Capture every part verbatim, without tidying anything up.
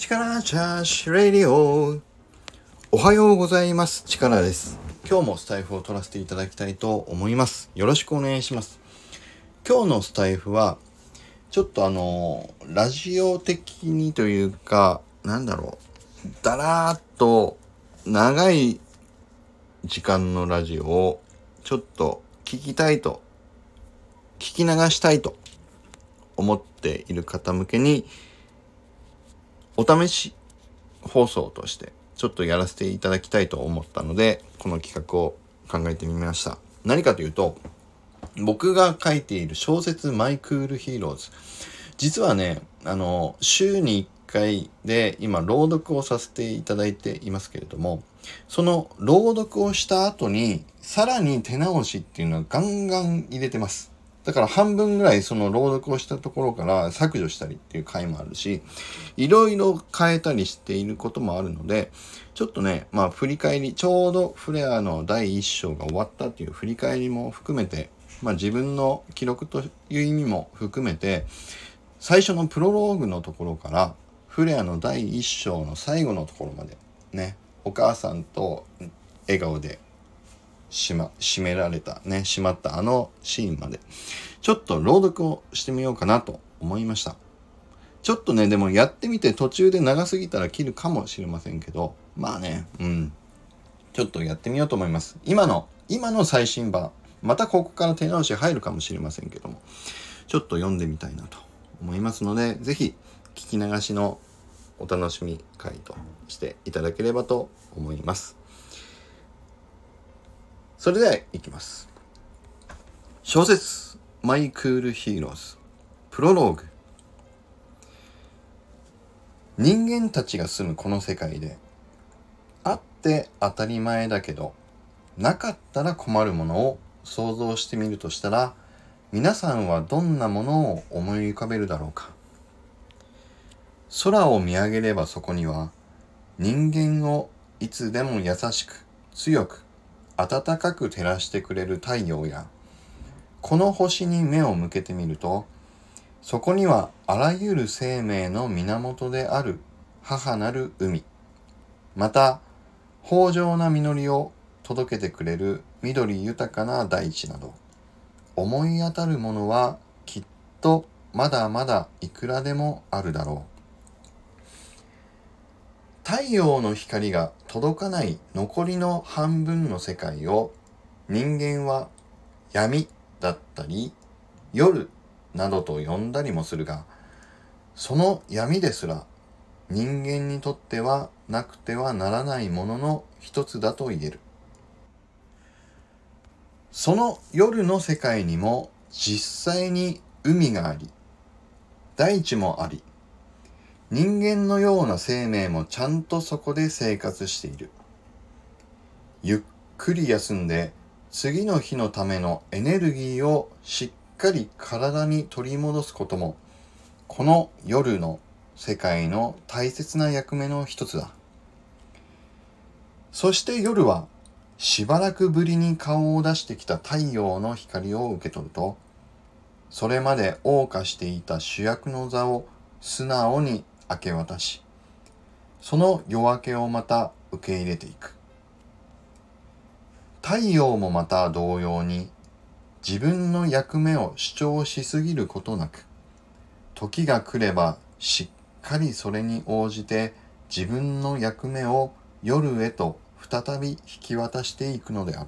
力チャーシュレディオ。おはようございます。力です。今日もスタイフを取らせていただきたいと思います。よろしくお願いします。今日のスタイフはちょっとあのラジオ的にというか、なんだろう、だらーっと長い時間のラジオをちょっと聞きたいと聞き流したいと思っている方向けにお試し放送としてちょっとやらせていただきたいと思ったので、この企画を考えてみました。何かというと、僕が書いている小説マイクールヒーローズ、実はね、あの週にいっかいで今朗読をさせていただいていますけれども、その朗読をした後にさらに手直しっていうのはガンガン入れてます。だから半分ぐらいその朗読をしたところから削除したりっていう回もあるし、いろいろ変えたりしていることもあるので、ちょっとね、まあ振り返り、ちょうどフレアのだいいっ章が終わったっていう振り返りも含めて、まあ自分の記録という意味も含めて、最初のプロローグのところからフレアのだいいっ章の最後のところまでね、お母さんと笑顔でしま、締められたね、閉まったあのシーンまでちょっと朗読をしてみようかなと思いました。ちょっとね、でもやってみて途中で長すぎたら切るかもしれませんけど、まあね、うんちょっとやってみようと思います。今の今の最新版、またここから手直し入るかもしれませんけども、ちょっと読んでみたいなと思いますので、ぜひ聞き流しのお楽しみ会としていただければと思います。それではいきます。小説マイクールヒーローズプロローグ。人間たちが住むこの世界で、あって当たり前だけどなかったら困るものを想像してみるとしたら、皆さんはどんなものを思い浮かべるだろうか。空を見上げればそこには、人間をいつでも優しく強く暖かく照らしてくれる太陽や、この星に目を向けてみると、そこにはあらゆる生命の源である母なる海、また豊穣な実りを届けてくれる緑豊かな大地など、思い当たるものはきっとまだまだいくらでもあるだろう。太陽の光が届かない残りの半分の世界を、人間は闇だったり夜などと呼んだりもするが、その闇ですら人間にとってはなくてはならないものの一つだと言える。その夜の世界にも実際に海があり、大地もあり、人間のような生命もちゃんとそこで生活している。ゆっくり休んで次の日のためのエネルギーをしっかり体に取り戻すことも、この夜の世界の大切な役目の一つだ。そして夜はしばらくぶりに顔を出してきた太陽の光を受け取ると、それまで謳歌していた主役の座を素直に明け渡し、その夜明けをまた受け入れていく。太陽もまた同様に、自分の役目を主張しすぎることなく、時が来ればしっかりそれに応じて自分の役目を夜へと再び引き渡していくのである。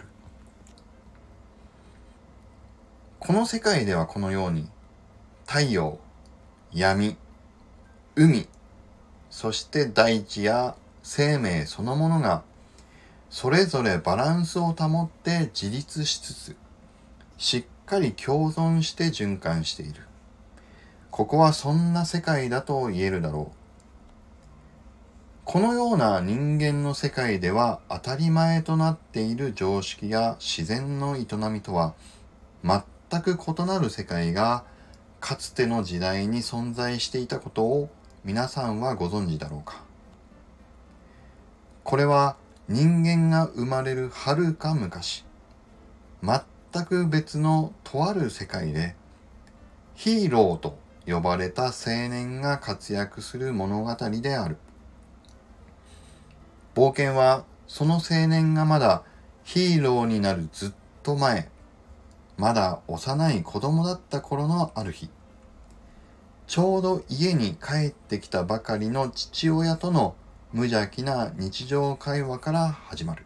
この世界ではこのように、太陽、闇、海、そして大地や生命そのものがそれぞれバランスを保って自立しつつ、しっかり共存して循環している。ここはそんな世界だと言えるだろう。このような人間の世界では当たり前となっている常識や自然の営みとは全く異なる世界がかつての時代に存在していたことを皆さんはご存知だろうか。これは人間が生まれるはるか昔、全く別のとある世界でヒーローと呼ばれた青年が活躍する物語である。 冒険はその青年がまだヒーローになるずっと前、まだ幼い子供だった頃のある日、ちょうど家に帰ってきたばかりの父親との無邪気な日常会話から始まる。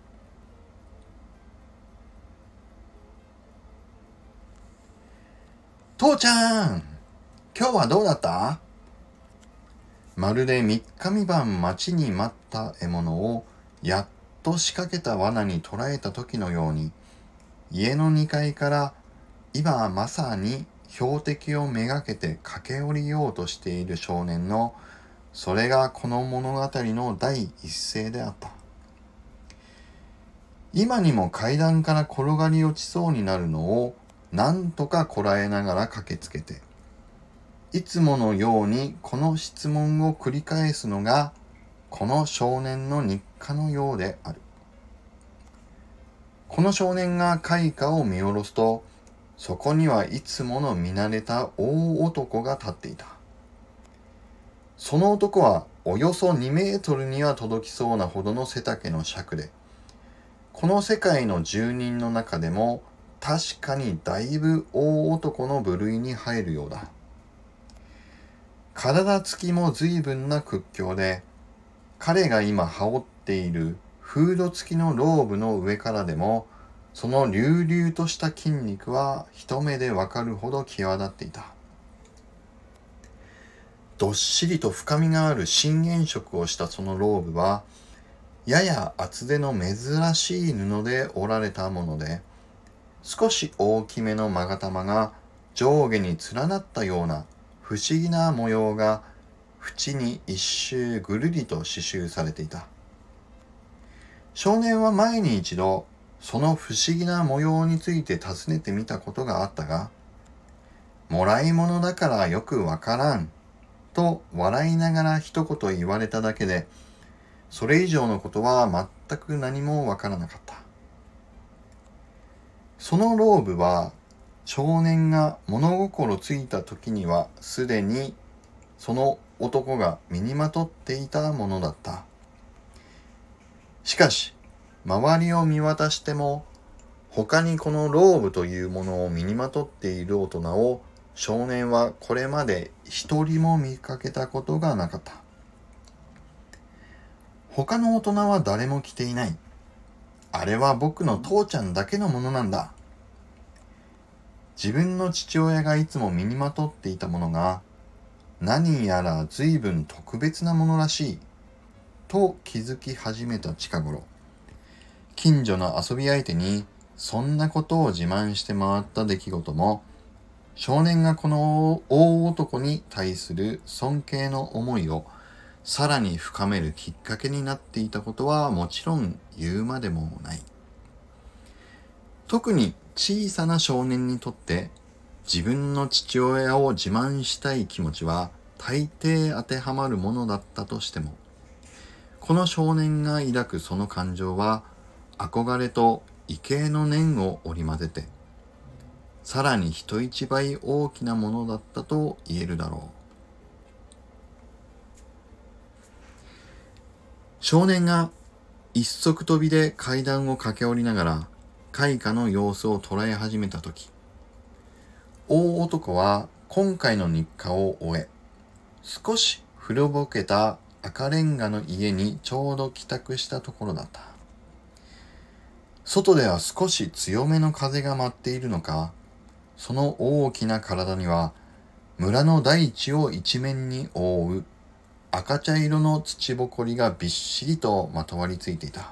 父ちゃん、今日はどうだった？まるで三日三晩待ちに待った獲物をやっと仕掛けた罠に捕らえた時のように、家のにかいから今まさに標的をめがけて駆け下りようとしている少年の、それがこの物語の第一声であった。今にも階段から転がり落ちそうになるのをなんとかこらえながら駆けつけて、いつものようにこの質問を繰り返すのがこの少年の日課のようである。この少年が階下を見下ろすと、そこにはいつもの見慣れた大男が立っていた。その男はおよそにメートルには届きそうなほどの背丈の尺で、この世界の住人の中でも確かにだいぶ大男の部類に入るようだ。体つきも随分な屈強で、彼が今羽織っているフード付きのローブの上からでも、その隆々とした筋肉は一目でわかるほど際立っていた。どっしりと深みがある真原色をしたそのローブは、やや厚手の珍しい布で織られたもので、少し大きめの勾玉が上下に連なったような不思議な模様が縁に一周ぐるりと刺繍されていた。少年は前に一度その不思議な模様について尋ねてみたことがあったが、もらい物だからよくわからんと笑いながら一言言われただけで、それ以上のことは全く何もわからなかった。そのローブは少年が物心ついた時にはすでにその男が身にまとっていたものだった。しかし周りを見渡しても、他にこのローブというものを身にまとっている大人を少年はこれまで一人も見かけたことがなかった。他の大人は誰も着ていない。あれは僕の父ちゃんだけのものなんだ。自分の父親がいつも身にまとっていたものが、何やら随分特別なものらしい、と気づき始めた近頃、近所の遊び相手にそんなことを自慢して回った出来事も、少年がこの大男に対する尊敬の思いをさらに深めるきっかけになっていたことはもちろん言うまでもない。特に小さな少年にとって自分の父親を自慢したい気持ちは大抵当てはまるものだったとしても、この少年が抱くその感情は憧れと畏敬の念を織り交ぜて、さらに人一倍大きなものだったと言えるだろう。少年が一足飛びで階段を駆け下りながら階下の様子を捉え始めたとき、大男は今回の日課を終え、少し古ぼけた赤レンガの家にちょうど帰宅したところだった。外では少し強めの風が舞っているのか、その大きな体には村の大地を一面に覆う赤茶色の土ぼこりがびっしりとまとわりついていた。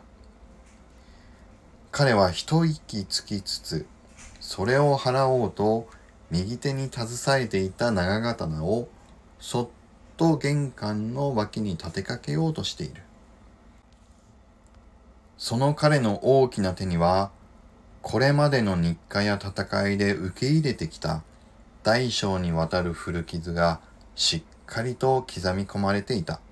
彼は一息つきつつ、それを払おうと右手に携えていた長刀をそっと玄関の脇に立てかけようとしている。その彼の大きな手には、これまでの日課や戦いで受け入れてきた大小にわたる古傷がしっかりと刻み込まれていた。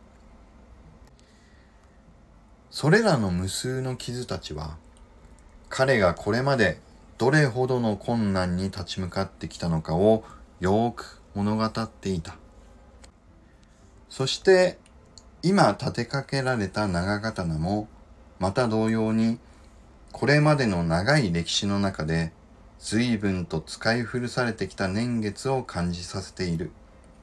それらの無数の傷たちは、彼がこれまでどれほどの困難に立ち向かってきたのかをよーく物語っていた。そして今立てかけられた長刀もまた同様にこれまでの長い歴史の中で随分と使い古されてきた年月を感じさせている。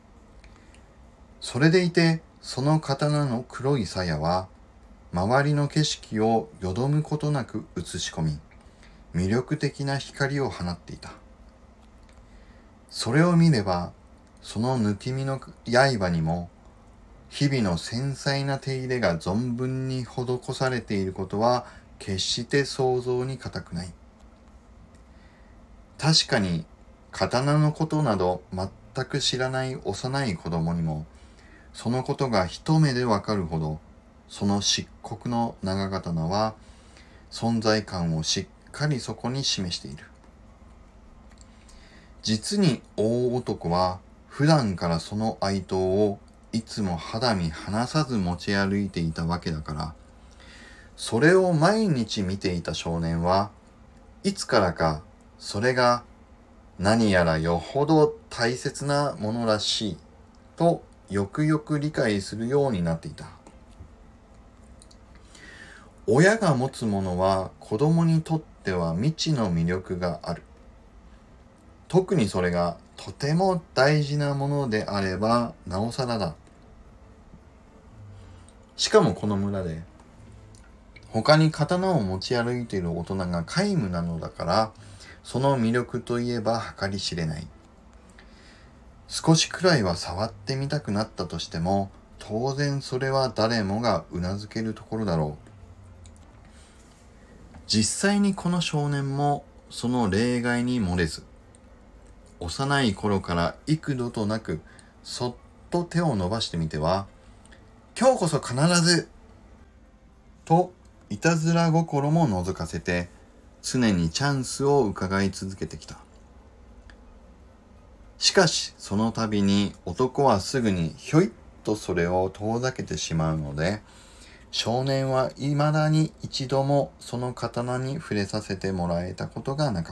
それでいてその刀の黒い鞘は周りの景色をよどむことなく映し込み、魅力的な光を放っていた。それを見ればその抜き身の刃にも日々の繊細な手入れが存分に施されていることは決して想像に難くない。確かに刀のことなど全く知らない幼い子供にもそのことが一目でわかるほど、その漆黒の長刀は存在感をしっかりそこに示している。実に大男は普段からその愛刀をいつも肌身離さず持ち歩いていたわけだから、それを毎日見ていた少年はいつからかそれが何やらよほど大切なものらしいとよくよく理解するようになっていた。親が持つものは子供にとっては未知の魅力がある。特にそれがとても大事なものであればなおさらだ。しかもこの村で他に刀を持ち歩いている大人が皆無なのだから、その魅力といえば計り知れない。少しくらいは触ってみたくなったとしても、当然それは誰もがうなずけるところだろう。実際にこの少年もその例外に漏れず、幼い頃から幾度となくそっと手を伸ばしてみては、今日こそ必ずといたずら心も覗かせて常にチャンスを伺い続けてきた。しかしその度に男はすぐにひょいっとそれを遠ざけてしまうので、少年は未だに一度もその刀に触れさせてもらえたことがなかった。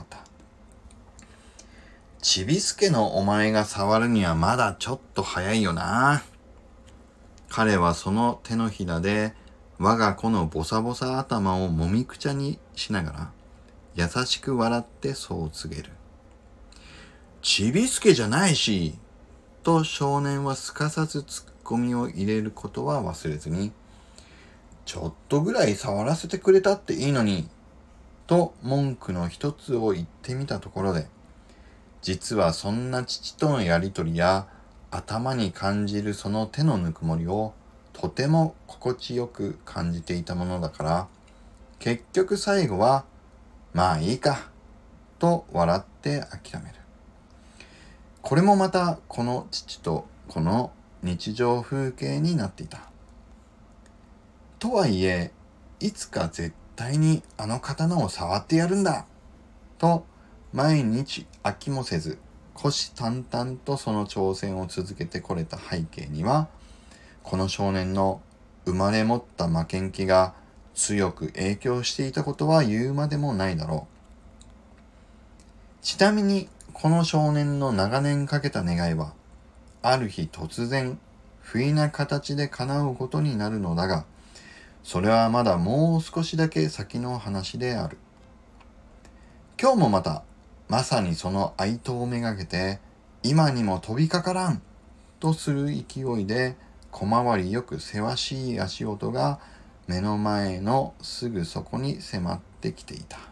ちびすけのお前が触るにはまだちょっと早いよな。彼はその手のひらで我が子のボサボサ頭をもみくちゃにしながら優しく笑ってそう告げる。ちびすけじゃないし、と少年はすかさずツッコミを入れることは忘れずに、ちょっとぐらい触らせてくれたっていいのに、と文句の一つを言ってみたところで、実はそんな父とのやりとりや頭に感じるその手のぬくもりをとても心地よく感じていたものだから、結局最後はまあいいかと笑って諦める。これもまたこの父とこの日常風景になっていた。とはいえ、いつか絶対にあの刀を触ってやるんだと毎日飽きもせず虎視眈々とその挑戦を続けてこれた背景には、この少年の生まれ持った負けん気が強く影響していたことは言うまでもないだろう。ちなみにこの少年の長年かけた願いは、ある日突然不意な形で叶うことになるのだが、それはまだもう少しだけ先の話である。今日もまたまさにその愛刀をめがけて、今にも飛びかからんとする勢いで小回りよくせわしい足音が目の前のすぐそこに迫ってきていた。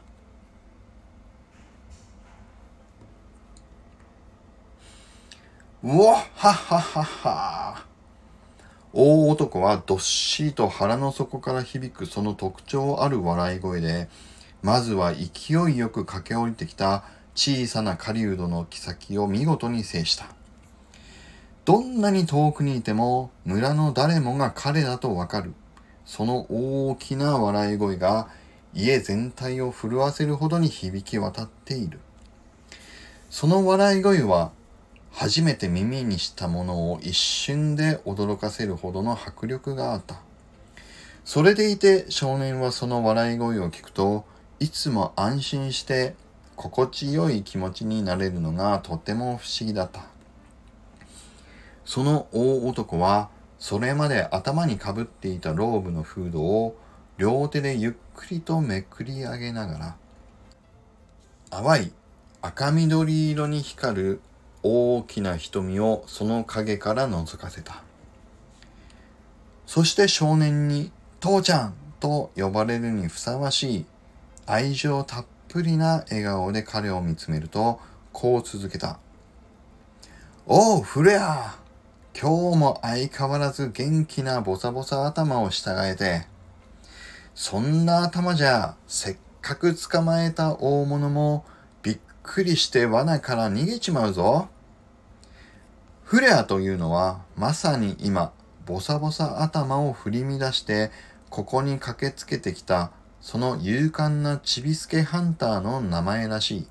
うわっはっはっはっは。大男はどっしりと腹の底から響くその特徴ある笑い声で、まずは勢いよく駆け下りてきた小さな狩人の妃を見事に制した。どんなに遠くにいても村の誰もが彼だとわかる。その大きな笑い声が家全体を震わせるほどに響き渡っている。その笑い声は初めて耳にしたものを一瞬で驚かせるほどの迫力があった。それでいて少年はその笑い声を聞くと、いつも安心して心地よい気持ちになれるのがとても不思議だった。その大男はそれまで頭にかぶっていたローブのフードを両手でゆっくりとめくり上げながら、淡い赤緑色に光る大きな瞳をその影から覗かせた。そして少年に父ちゃんと呼ばれるにふさわしい愛情たっぷりな笑顔で彼を見つめると、こう続けた。おうフレア、今日も相変わらず元気なボサボサ頭を従えて、そんな頭じゃせっかく捕まえた大物もびっくりして罠から逃げちまうぞ。フレアというのはまさに今ボサボサ頭を振り乱してここに駆けつけてきたその勇敢なちびすけハンターの名前らし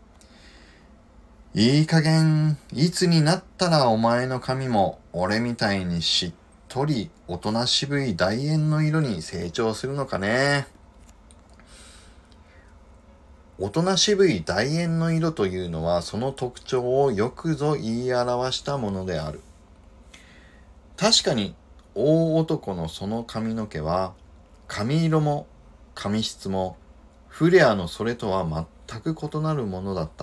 い。いい加減いつになったらお前の髪も俺みたいにしっとりおとなしぶい楕円の色に成長するのかね。おとなしぶい楕円の色というのはその特徴をよくぞ言い表したものである。確かに大男のその髪の毛は髪色も髪質もフレアのそれとは全く異なるものだった。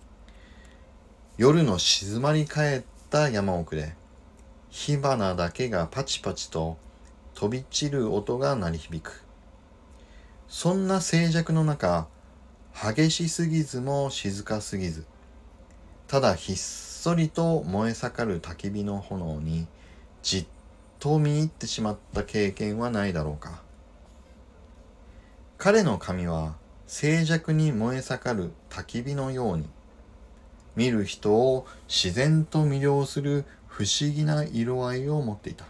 夜の静まり返った山奥で火花だけがパチパチと飛び散る音が鳴り響く。そんな静寂の中、激しすぎずも静かすぎず、ただひっそりと燃え盛る焚き火の炎にじっと見入ってしまった経験はないだろうか。彼の髪は静寂に燃え盛る焚き火のように、見る人を自然と魅了する不思議な色合いを持っていた。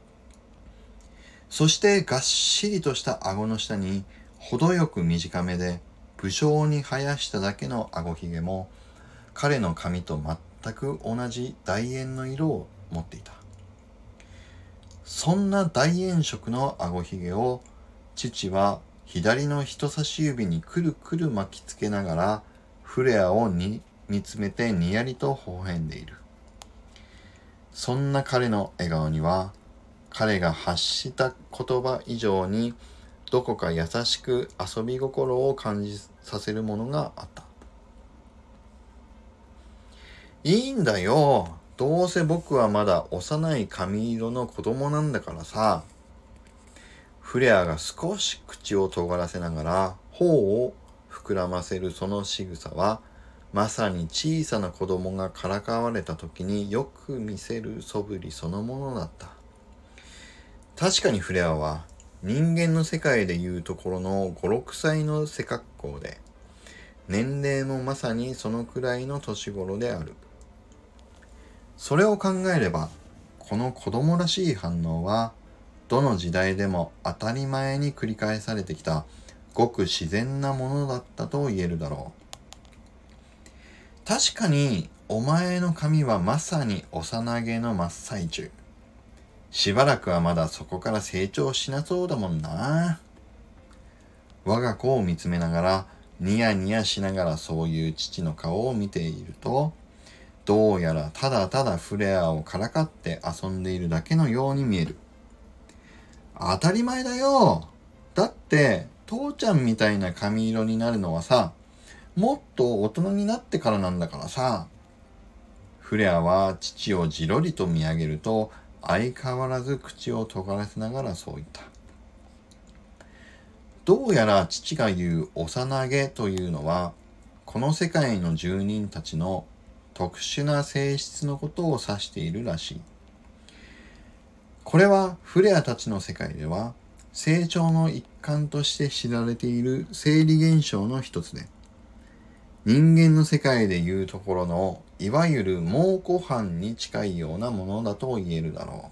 そしてがっしりとした顎の下に程よく短めで武将に生やしただけの顎ひげも彼の髪と全く同じ楕円の色を持っていた。そんな楕円色の顎ひげを父は左の人差し指にくるくる巻きつけながらフレアをに見つめてにやりと微笑んでいる。そんな彼の笑顔には彼が発した言葉以上にどこか優しく遊び心を感じさせるものがあった。いいんだよ。どうせ僕はまだ幼い髪色の子供なんだからさ。フレアが少し口を尖らせながら頬を膨らませるその仕草はまさに小さな子供がからかわれた時によく見せる素振りそのものだった。確かにフレアは人間の世界でいうところのご、ろくさいの背格好で、年齢もまさにそのくらいの年頃である。それを考えれば、この子供らしい反応は、どの時代でも当たり前に繰り返されてきたごく自然なものだったと言えるだろう。確かにお前の髪はまさに幼毛の真っ最中。しばらくはまだそこから成長しなそうだもんな。我が子を見つめながらニヤニヤしながらそういう父の顔を見ていると、どうやらただただフレアをからかって遊んでいるだけのように見える。当たり前だよ。だって父ちゃんみたいな髪色になるのはさ、もっと大人になってからなんだからさ。フレアは父をじろりと見上げると、相変わらず口を尖らせながらそう言った。どうやら父が言う幼毛というのは、この世界の住人たちの特殊な性質のことを指しているらしい。これはフレアたちの世界では成長の一環として知られている生理現象の一つで、人間の世界でいうところのいわゆる蒙古斑に近いようなものだと言えるだろ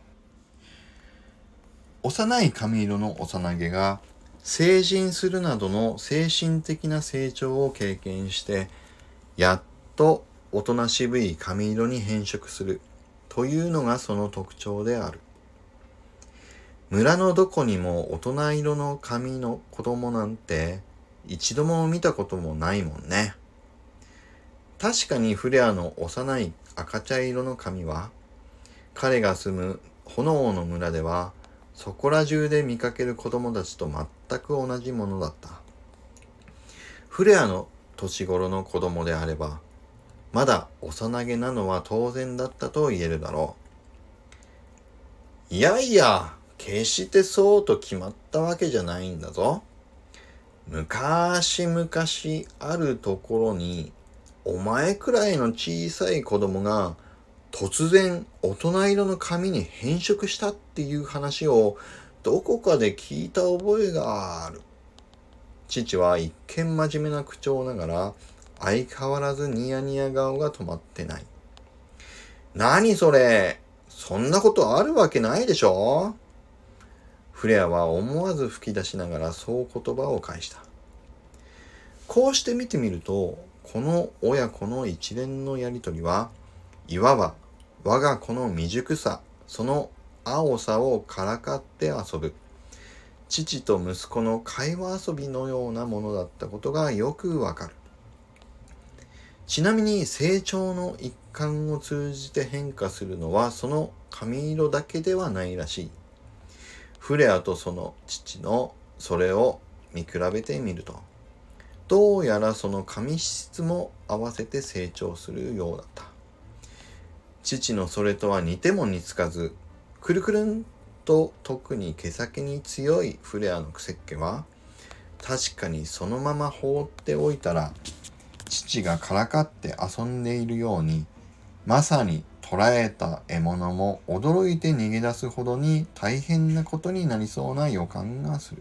う。幼い髪色の幼毛が成人するなどの精神的な成長を経験してやっとおとなしぶい髪色に変色するというのがその特徴である。村のどこにも大人色の髪の子供なんて一度も見たこともないもんね。確かにフレアの幼い赤茶色の髪は彼が住む炎の村ではそこら中で見かける子供たちと全く同じものだった。フレアの年頃の子供であれば、まだ幼げなのは当然だったと言えるだろう。いやいや、決してそうと決まったわけじゃないんだぞ。昔々あるところに、お前くらいの小さい子供が突然大人色の髪に変色したっていう話をどこかで聞いた覚えがある。父は一見真面目な口調ながら相変わらずニヤニヤ顔が止まってない。何それ、そんなことあるわけないでしょ。フレアは思わず吹き出しながらそう言葉を返した。こうして見てみると、この親子の一連のやりとりはいわば我が子の未熟さ、その青さをからかって遊ぶ父と息子の会話遊びのようなものだったことがよくわかる。ちなみに成長の一環を通じて変化するのはその髪色だけではないらしい。フレアとその父のそれを見比べてみると、どうやらその髪質も合わせて成長するようだった。父のそれとは似ても似つかず、くるくるんと特に毛先に強いフレアの癖っ気は、確かにそのまま放っておいたら、父がからかって遊んでいるように、まさに捕らえた獲物も驚いて逃げ出すほどに大変なことになりそうな予感がする。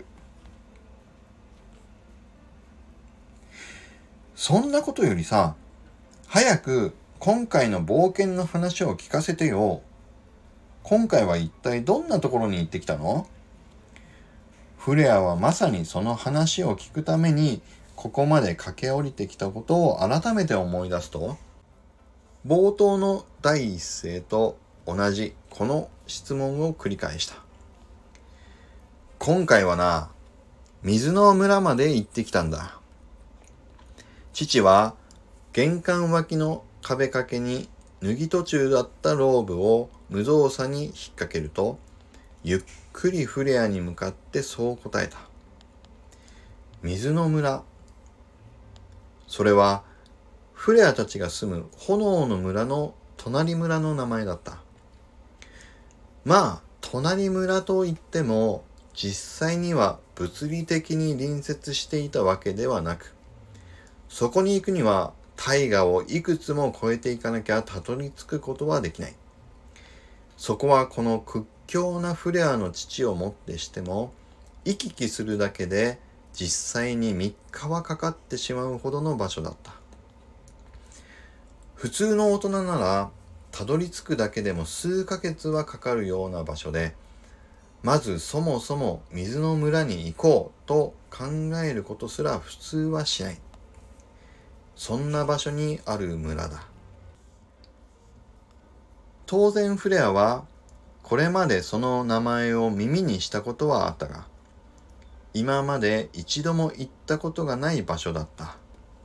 そんなことよりさ、早く今回の冒険の話を聞かせてよ。今回は一体どんなところに行ってきたの？フレアはまさにその話を聞くためにここまで駆け下りてきたことを改めて思い出すと、冒頭の第一声と同じこの質問を繰り返した。今回はな、水の村まで行ってきたんだ。父は玄関脇の壁掛けに脱ぎ途中だったローブを無造作に引っ掛けると、ゆっくりフレアに向かってそう答えた。水の村。それはフレアたちが住む炎の村の隣村の名前だった。まあ、隣村といっても実際には物理的に隣接していたわけではなく、そこに行くには大河をいくつも越えていかなきゃたどり着くことはできない。そこはこの屈強なフレアの父をもってしても、行き来するだけで実際にみっかはかかってしまうほどの場所だった。普通の大人ならたどり着くだけでも数ヶ月はかかるような場所で、まずそもそも水の村に行こうと考えることすら普通はしない。そんな場所にある村だ。当然フレアはこれまでその名前を耳にしたことはあったが、今まで一度も行ったことがない場所だった。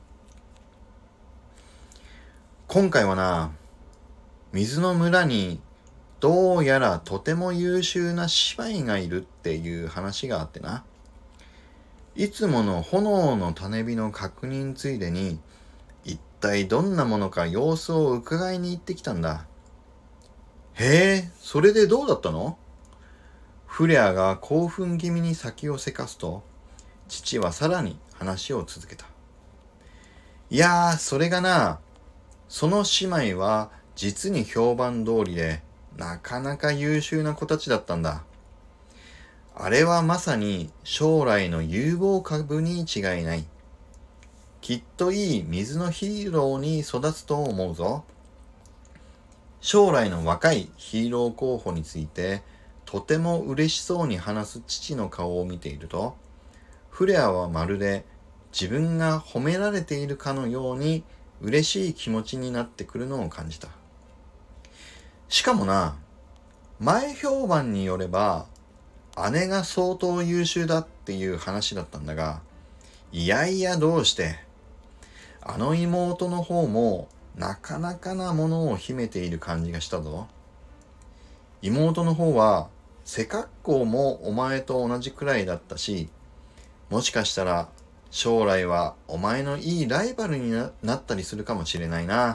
今回はな、水の村にどうやらとても優秀な姉妹がいるっていう話があってな。いつもの炎の種火の確認ついでに、一体どんなものか様子を伺いに行ってきたんだ。へえ、それでどうだったの？フレアが興奮気味に先をせかすと、父はさらに話を続けた。いやー、それがな、その姉妹は実に評判通りで、なかなか優秀な子たちだったんだ。あれはまさに将来の有望株に違いない。きっといい水のヒーローに育つと思うぞ。将来の若いヒーロー候補についてとても嬉しそうに話す父の顔を見ていると、フレアはまるで自分が褒められているかのように嬉しい気持ちになってくるのを感じた。しかもな、前評判によれば姉が相当優秀だっていう話だったんだが、いやいやどうしてあの妹の方もなかなかなものを秘めている感じがしたぞ。 妹の方は背格好もお前と同じくらいだったし、もしかしたら将来はお前のいいライバルに な, なったりするかもしれないな。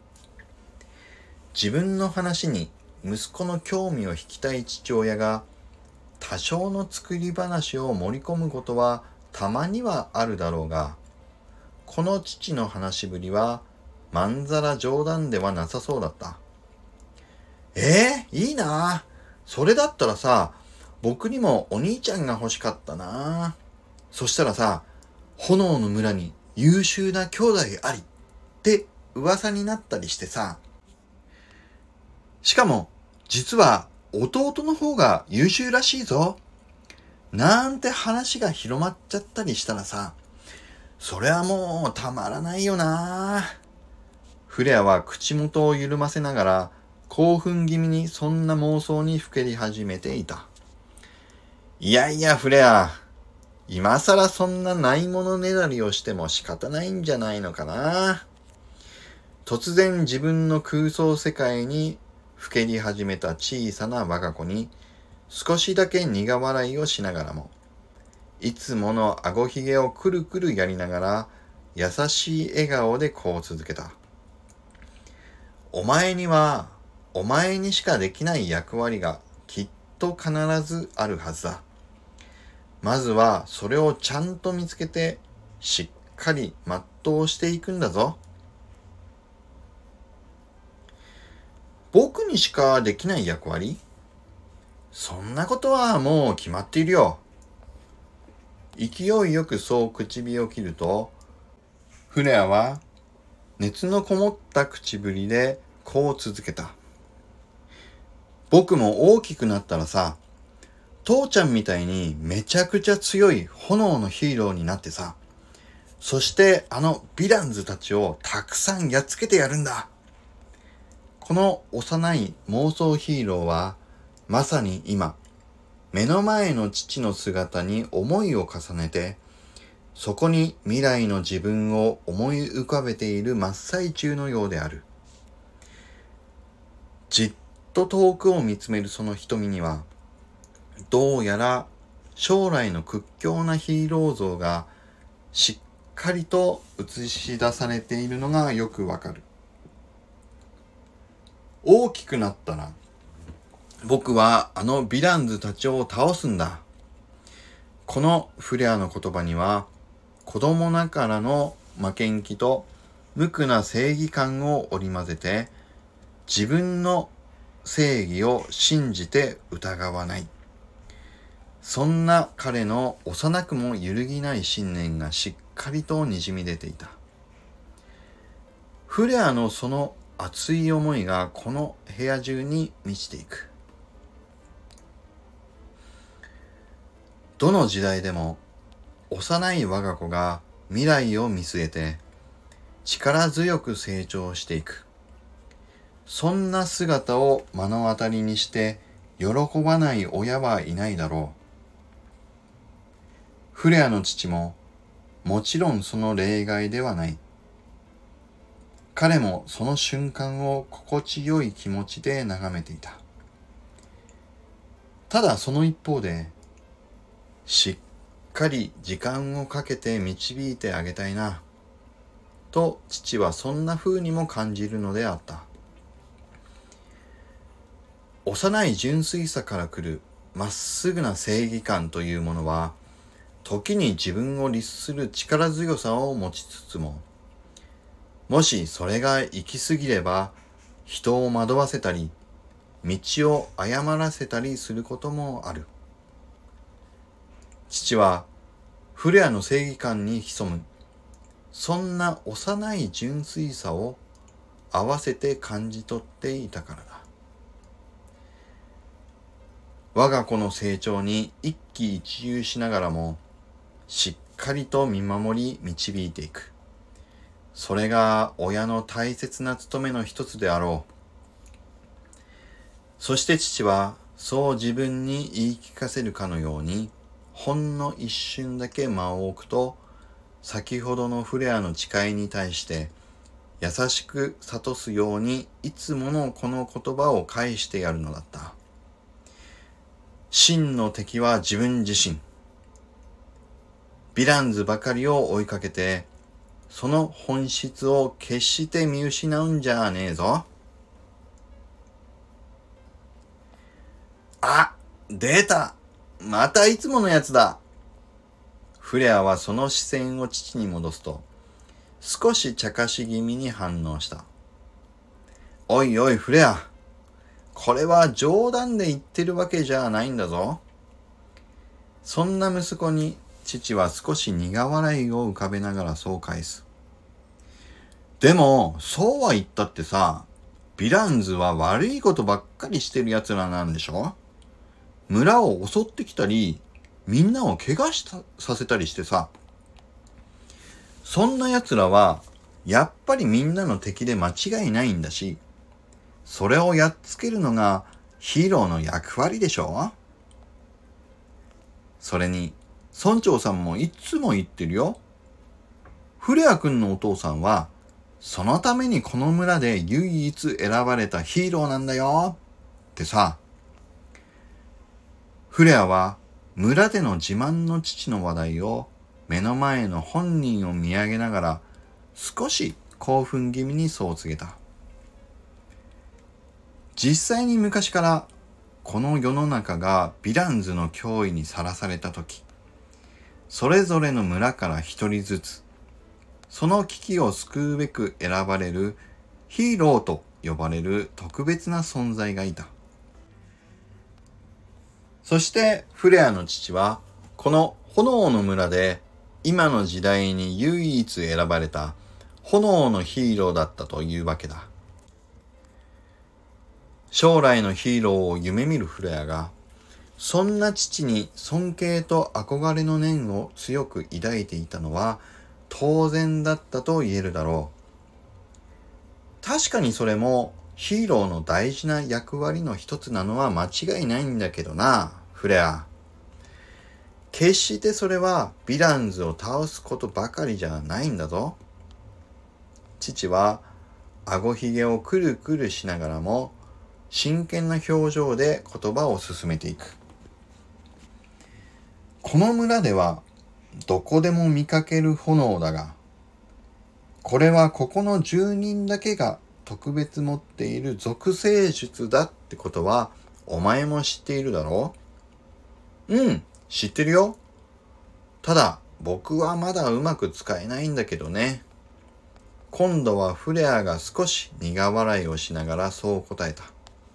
自分の話に息子の興味を引きたい父親が多少の作り話を盛り込むことはたまにはあるだろうが、この父の話ぶりはまんざら冗談ではなさそうだった。えー、いいな。それだったらさ、僕にもお兄ちゃんが欲しかったな。そしたらさ、炎の村に優秀な兄弟ありって噂になったりしてさ。しかも、実は弟の方が優秀らしいぞ。なんて話が広まっちゃったりしたらさ、それはもうたまらないよな。フレアは口元を緩ませながら、興奮気味にそんな妄想にふけり始めていた。いやいやフレア、今更そんなないものねだりをしても仕方ないんじゃないのかな。突然自分の空想世界にふけり始めた小さな我が子に少しだけ苦笑いをしながらも、いつものあごひげをくるくるやりながら優しい笑顔でこう続けた。お前にはお前にしかできない役割がきっと必ずあるはずだ。まずはそれをちゃんと見つけてしっかり全うしていくんだぞ。僕にしかできない役割？そんなことはもう決まっているよ。勢いよくそう口火を切ると、フレアは熱のこもった口ぶりでこう続けた。僕も大きくなったらさ、父ちゃんみたいにめちゃくちゃ強い炎のヒーローになってさ、そしてあのヴィランズたちをたくさんやっつけてやるんだ。この幼い妄想ヒーローはまさに今、目の前の父の姿に思いを重ねて、そこに未来の自分を思い浮かべている真っ最中のようである。じっと遠くを見つめるその瞳には、どうやら将来の屈強なヒーロー像がしっかりと映し出されているのがよくわかる。大きくなったら、僕はあのヴィランズたちを倒すんだ。このフレアの言葉には、子供ながらの負けん気と無垢な正義感を織り交ぜて、自分の正義を信じて疑わない。そんな彼の幼くも揺るぎない信念がしっかりとにじみ出ていた。フレアのその熱い思いがこの部屋中に満ちていく。どの時代でも幼い我が子が未来を見据えて力強く成長していく。そんな姿を目の当たりにして喜ばない親はいないだろう。フレアの父ももちろんその例外ではない。彼もその瞬間を心地よい気持ちで眺めていた。ただその一方で、しっかり時間をかけて導いてあげたいな、と父はそんな風にも感じるのであった。幼い純粋さから来るまっすぐな正義感というものは、時に自分を律する力強さを持ちつつも、もしそれが行き過ぎれば、人を惑わせたり、道を誤らせたりすることもある。父は、フレアの正義感に潜む、そんな幼い純粋さを合わせて感じ取っていたからだ。我が子の成長に一喜一憂しながらも、しっかりと見守り導いていく。それが親の大切な務めの一つであろう。そして父はそう自分に言い聞かせるかのように、ほんの一瞬だけ間を置くと、先ほどのフレアの誓いに対して優しく諭すようにいつものこの言葉を返してやるのだった。 真の敵は自分自身。ヴィランズばかりを追いかけて、その本質を決して見失うんじゃねえぞ。あ、出た。またいつものやつだ。フレアはその視線を父に戻すと、少し茶化し気味に反応した。おいおいフレア、これは冗談で言ってるわけじゃないんだぞ。そんな息子に父は少し苦笑いを浮かべながらそう返す。でも、そうは言ったってさ、ヴィランズは悪いことばっかりしてる奴らなんでしょ？村を襲ってきたり、みんなを怪我したさせたりしてさ、そんな奴らは、やっぱりみんなの敵で間違いないんだし、それをやっつけるのがヒーローの役割でしょ？それに、村長さんもいつも言ってるよ。フレア君のお父さんは、そのためにこの村で唯一選ばれたヒーローなんだよってさ。フレアは村での自慢の父の話題を目の前の本人を見上げながら少し興奮気味にそう告げた。実際に昔からこの世の中がヴィランズの脅威にさらされたとき、それぞれの村から一人ずつ、その危機を救うべく選ばれるヒーローと呼ばれる特別な存在がいた。そしてフレアの父はこの炎の村で今の時代に唯一選ばれた炎のヒーローだったというわけだ。将来のヒーローを夢見るフレアがそんな父に尊敬と憧れの念を強く抱いていたのは当然だったと言えるだろう。確かにそれもヒーローの大事な役割の一つなのは間違いないんだけどな、フレア。決してそれはヴィランズを倒すことばかりじゃないんだぞ。父は顎ひげをくるくるしながらも真剣な表情で言葉を進めていく。この村ではどこでも見かける炎だが、これはここの住人だけが特別持っている属性術だってことはお前も知っているだろう？うん、知ってるよ。ただ僕はまだうまく使えないんだけどね。今度はフレアが少し苦笑いをしながらそう答えた。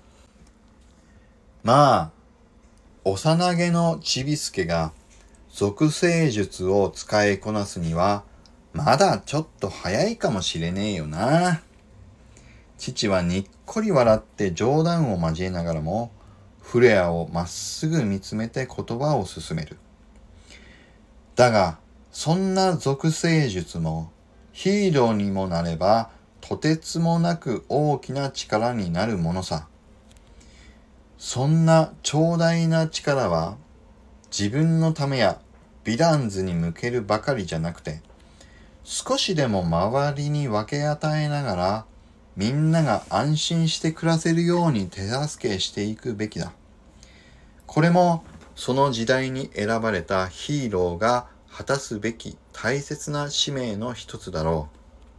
まあ、幼毛のちびすけが属性術を使いこなすにはまだちょっと早いかもしれねえよな。父はにっこり笑って冗談を交えながらもフレアをまっすぐ見つめて言葉を進める。だがそんな属性術もヒーローにもなればとてつもなく大きな力になるものさ。そんな長大な力は自分のためやヴィランズに向けるばかりじゃなくて、少しでも周りに分け与えながらみんなが安心して暮らせるように手助けしていくべきだ。これもその時代に選ばれたヒーローが果たすべき大切な使命の一つだろう。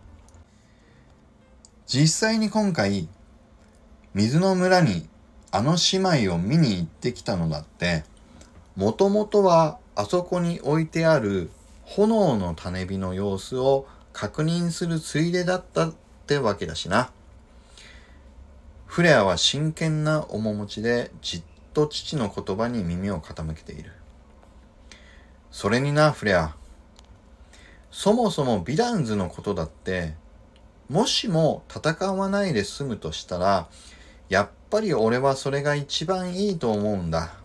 実際に今回水の村にあの姉妹を見に行ってきたのだって、もともとはあそこに置いてある炎の種火の様子を確認するついでだったってわけだしな。フレアは真剣な面持ちでじっと父の言葉に耳を傾けている。それになフレア、そもそもヴィランズのことだって、もしも戦わないで済むとしたら、やっぱり俺はそれが一番いいと思うんだ。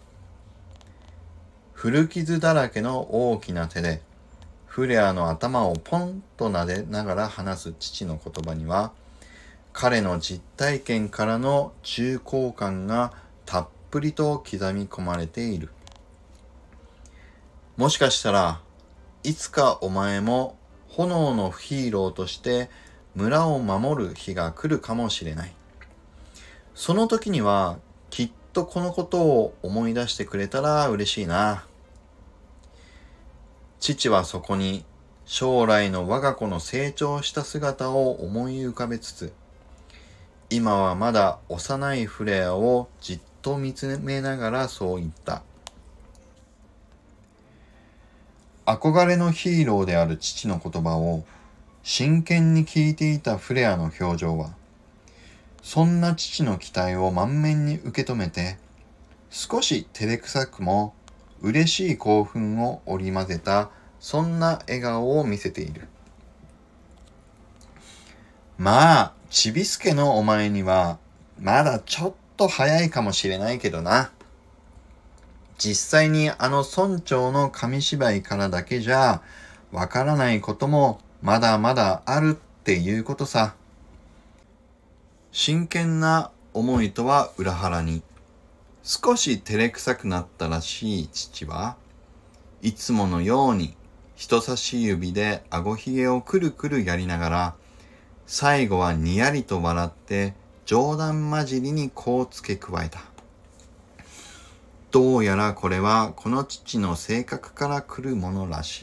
古傷だらけの大きな手でフレアの頭をポンと撫でながら話す父の言葉には、彼の実体験からの重厚感がたっぷりと刻み込まれている。もしかしたらいつかお前も炎のヒーローとして村を守る日が来るかもしれない。その時にはきっとこのことを思い出してくれたら嬉しいな。父はそこに将来の我が子の成長した姿を思い浮かべつつ、今はまだ幼いフレアをじっと見つめながらそう言った。憧れのヒーローである父の言葉を真剣に聞いていたフレアの表情は、そんな父の期待を満面に受け止めて、少し照れくさくも嬉しい興奮を織り交ぜた、そんな笑顔を見せている。まあ、ちびすけのお前には、まだちょっと早いかもしれないけどな。実際にあの村長の紙芝居からだけじゃ、わからないこともまだまだあるっていうことさ。真剣な思いとは裏腹に、少し照れくさくなったらしい父は、いつものように人差し指であごひげをくるくるやりながら、最後はにやりと笑って冗談交じりにこう付け加えた。どうやらこれはこの父の性格から来るものらしい。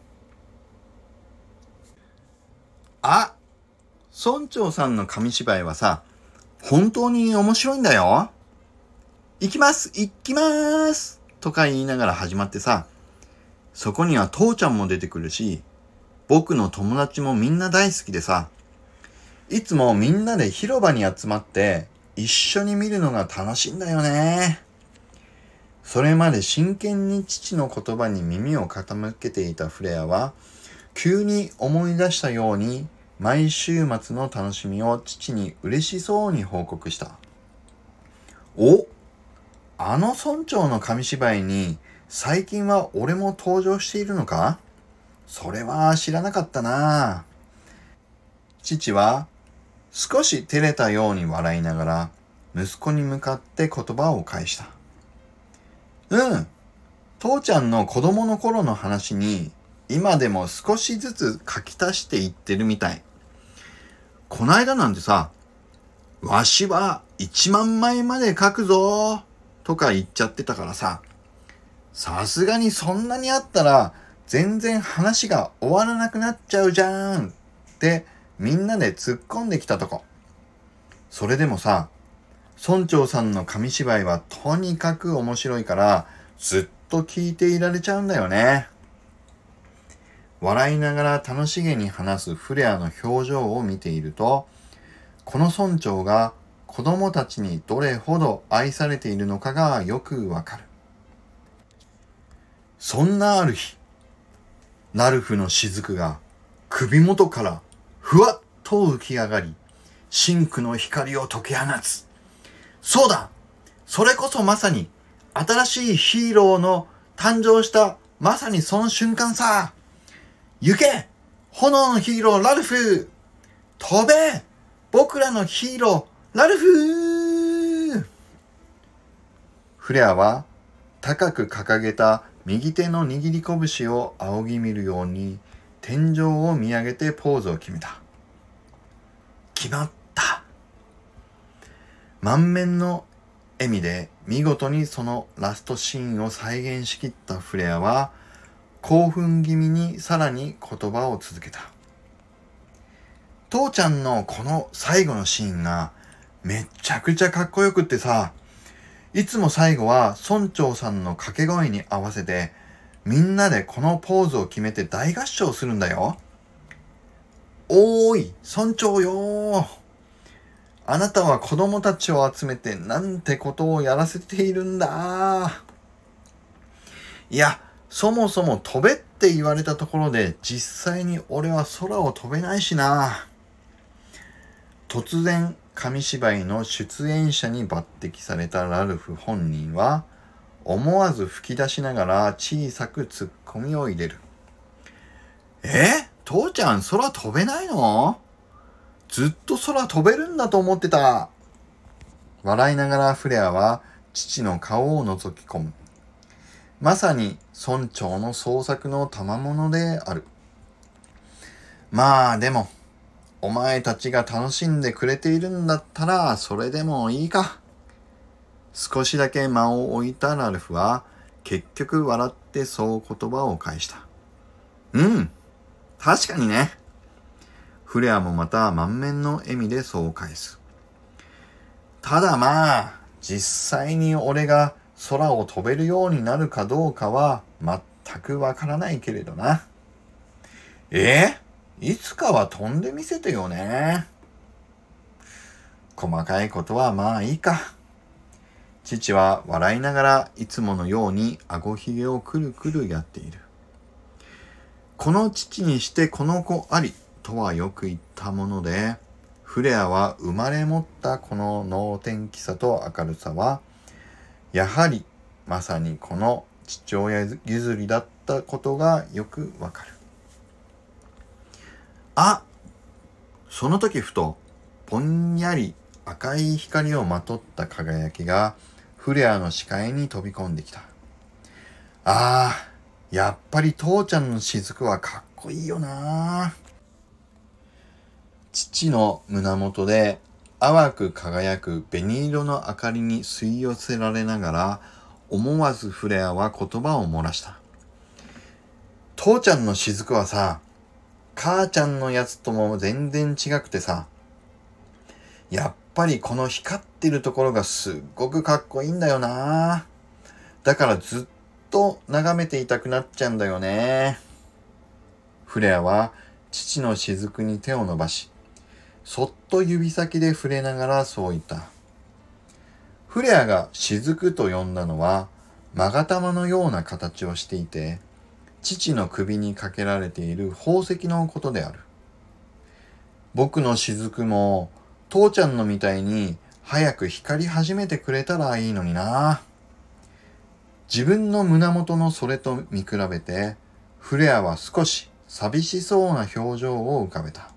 あ、村長さんの紙芝居はさ、本当に面白いんだよ。行きます行きますとか言いながら始まってさ、そこには父ちゃんも出てくるし、僕の友達もみんな大好きでさ、いつもみんなで広場に集まって一緒に見るのが楽しいんだよね。それまで真剣に父の言葉に耳を傾けていたフレアは、急に思い出したように毎週末の楽しみを父に嬉しそうに報告した。お、あの村長の紙芝居に最近は俺も登場しているのか？それは知らなかったな。父は少し照れたように笑いながら息子に向かって言葉を返した。うん、父ちゃんの子供の頃の話に今でも少しずつ書き足していってるみたい。こないだなんてさ、わしはいちまんまいまで書くぞとか言っちゃってたからさ、さすがにそんなにあったら全然話が終わらなくなっちゃうじゃんってみんなで突っ込んできたとこ。それでもさ、村長さんの紙芝居はとにかく面白いからずっと聞いていられちゃうんだよね。笑いながら楽しげに話すフレアの表情を見ていると、この村長が子供たちにどれほど愛されているのかがよくわかる。そんなある日、ラルフの雫が首元からふわっと浮き上がり、真紅の光を解き放つ。そうだ、それこそまさに新しいヒーローの誕生したまさにその瞬間さ。行け、炎のヒーローラルフ、飛べ、僕らのヒーローラルフ。フレアは高く掲げた右手の握り拳を仰ぎ見るように天井を見上げてポーズを決めた。決まった。満面の笑みで見事にそのラストシーンを再現しきったフレアは興奮気味にさらに言葉を続けた。父ちゃんのこの最後のシーンがめっちゃくちゃかっこよくってさ、いつも最後は村長さんの掛け声に合わせてみんなでこのポーズを決めて大合唱するんだよ。おーい、村長よー。あなたは子供たちを集めてなんてことをやらせているんだ。いや、そもそも飛べって言われたところで実際に俺は空を飛べないしな。突然紙芝居の出演者に抜擢されたラルフ本人は思わず吹き出しながら小さくツッコミを入れる。え？父ちゃん空飛べないの？ずっと空飛べるんだと思ってた。笑いながらフレアは父の顔を覗き込む。まさに村長の創作の賜物である。まあでも、お前たちが楽しんでくれているんだったらそれでもいいか。 少しだけ間を置いたラルフは結局笑ってそう言葉を返した。うん、確かにね。フレアもまた満面の笑みでそう返す。ただまあ、実際に俺が空を飛べるようになるかどうかは全くわからないけれどな。えー、いつかは飛んでみせてよね。細かいことはまあいいか。父は笑いながらいつものように顎ひげをくるくるやっている。この父にしてこの子ありとはよく言ったもので、フレアは生まれ持ったこの能天気さと明るさは、やはりまさにこの父親譲りだったことがよくわかる。あ、その時ふとぼんやり赤い光をまとった輝きがフレアの視界に飛び込んできた。ああ、やっぱり父ちゃんの雫はかっこいいよな。父の胸元で淡く輝く紅色の明かりに吸い寄せられながら、思わずフレアは言葉を漏らした。父ちゃんの雫はさ、母ちゃんのやつとも全然違くてさ、やっぱりこの光ってるところがすっごくかっこいいんだよな。だからずっと眺めていたくなっちゃうんだよね。フレアは父の雫に手を伸ばし、そっと指先で触れながらそう言った。フレアが雫と呼んだのは、勾玉のような形をしていて、父の首にかけられている宝石のことである。僕の雫も父ちゃんのみたいに早く光り始めてくれたらいいのにな。自分の胸元のそれと見比べて、フレアは少し寂しそうな表情を浮かべた。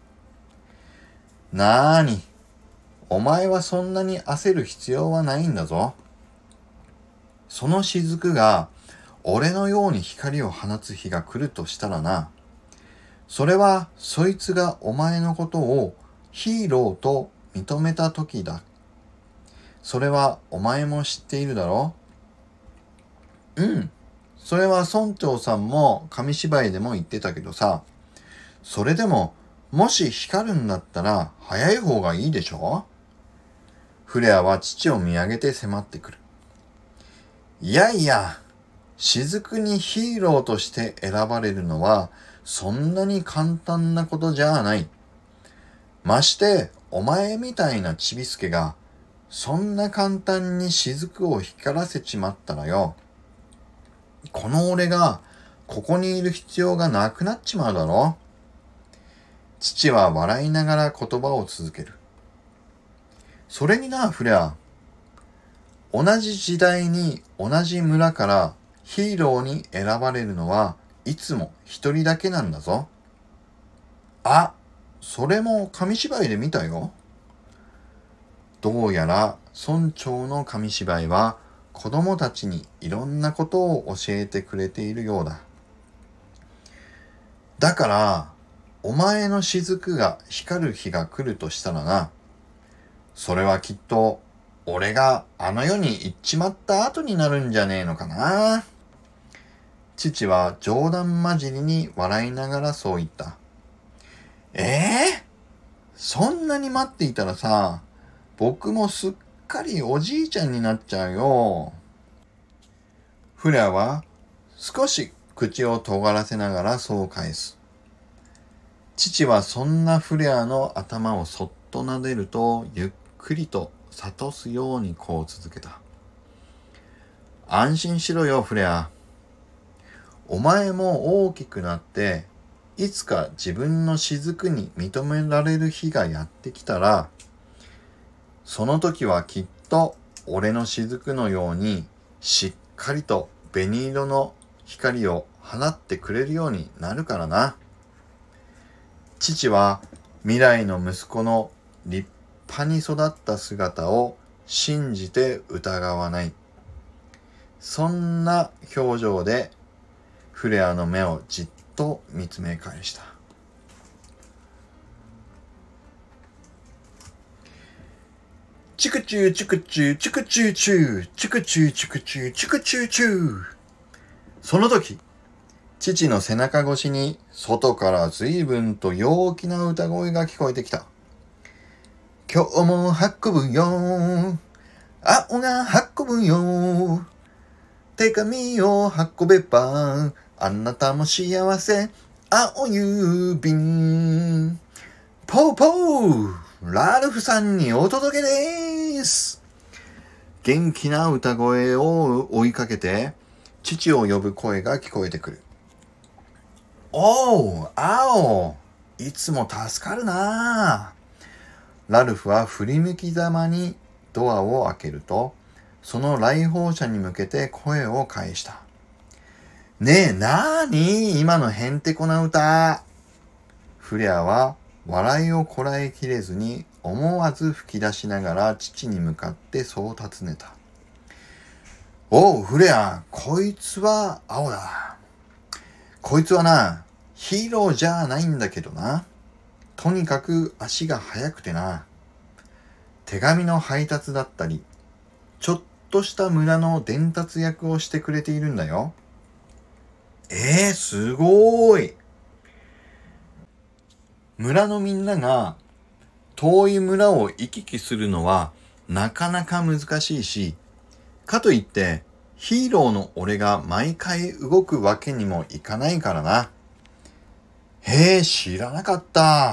なーに、お前はそんなに焦る必要はないんだぞ。その雫が俺のように光を放つ日が来るとしたらな、それはそいつがお前のことをヒーローと認めた時だ。それはお前も知っているだろう？うん。それは村長さんも紙芝居でも言ってたけどさ、それでももし光るんだったら早い方がいいでしょ？フレアは父を見上げて迫ってくる。いやいや、雫にヒーローとして選ばれるのはそんなに簡単なことじゃない。まして、お前みたいなちびすけがそんな簡単に雫を光らせちまったらよ、この俺がここにいる必要がなくなっちまうだろ。父は笑いながら言葉を続ける。それにな、フレア。同じ時代に同じ村からヒーローに選ばれるのはいつも一人だけなんだぞ。あ、それも紙芝居で見たよ。どうやら村長の紙芝居は子供たちにいろんなことを教えてくれているようだ。だから、お前の雫が光る日が来るとしたらな、それはきっと俺があの世に行っちまった後になるんじゃねえのかな。父は冗談交じりに笑いながらそう言った。ええー、そんなに待っていたらさ、僕もすっかりおじいちゃんになっちゃうよ。フレアは少し口を尖らせながらそう返す。父はそんなフレアの頭をそっと撫でると、ゆっくりと諭すようにこう続けた。安心しろよ、フレア。お前も大きくなって、いつか自分の雫に認められる日がやってきたら、その時はきっと俺の雫のようにしっかりと紅色の光を放ってくれるようになるからな。父は未来の息子の立派に育った姿を信じて疑わない。そんな表情でフレアの目をじっと見つめ返した。 チクチューチクチューチクチューチューチクチューチクチューチクチューチュー。その時、父の背中越しに外から随分と陽気な歌声が聞こえてきた。今日も運ぶよ、青が運ぶよ、手紙を運べばあなたも幸せ、青郵便。ポーポー、ラルフさんにお届けです。元気な歌声を追いかけて父を呼ぶ声が聞こえてくる。おう、青、いつも助かるな。ラルフは振り向きざまにドアを開けると、その来訪者に向けて声を返した。ねえ、なーに今のへんてこな歌。フレアは笑いをこらえきれずに思わず吹き出しながら父に向かってそう尋ねた。おう、フレア、こいつは青だ。こいつはな、ヒーローじゃないんだけどな。とにかく足が速くてな。手紙の配達だったり、ちょっとした村の伝達役をしてくれているんだよ。えー、すごーい。村のみんなが遠い村を行き来するのはなかなか難しいし、かといってヒーローの俺が毎回動くわけにもいかないからな。へえ、知らなかった。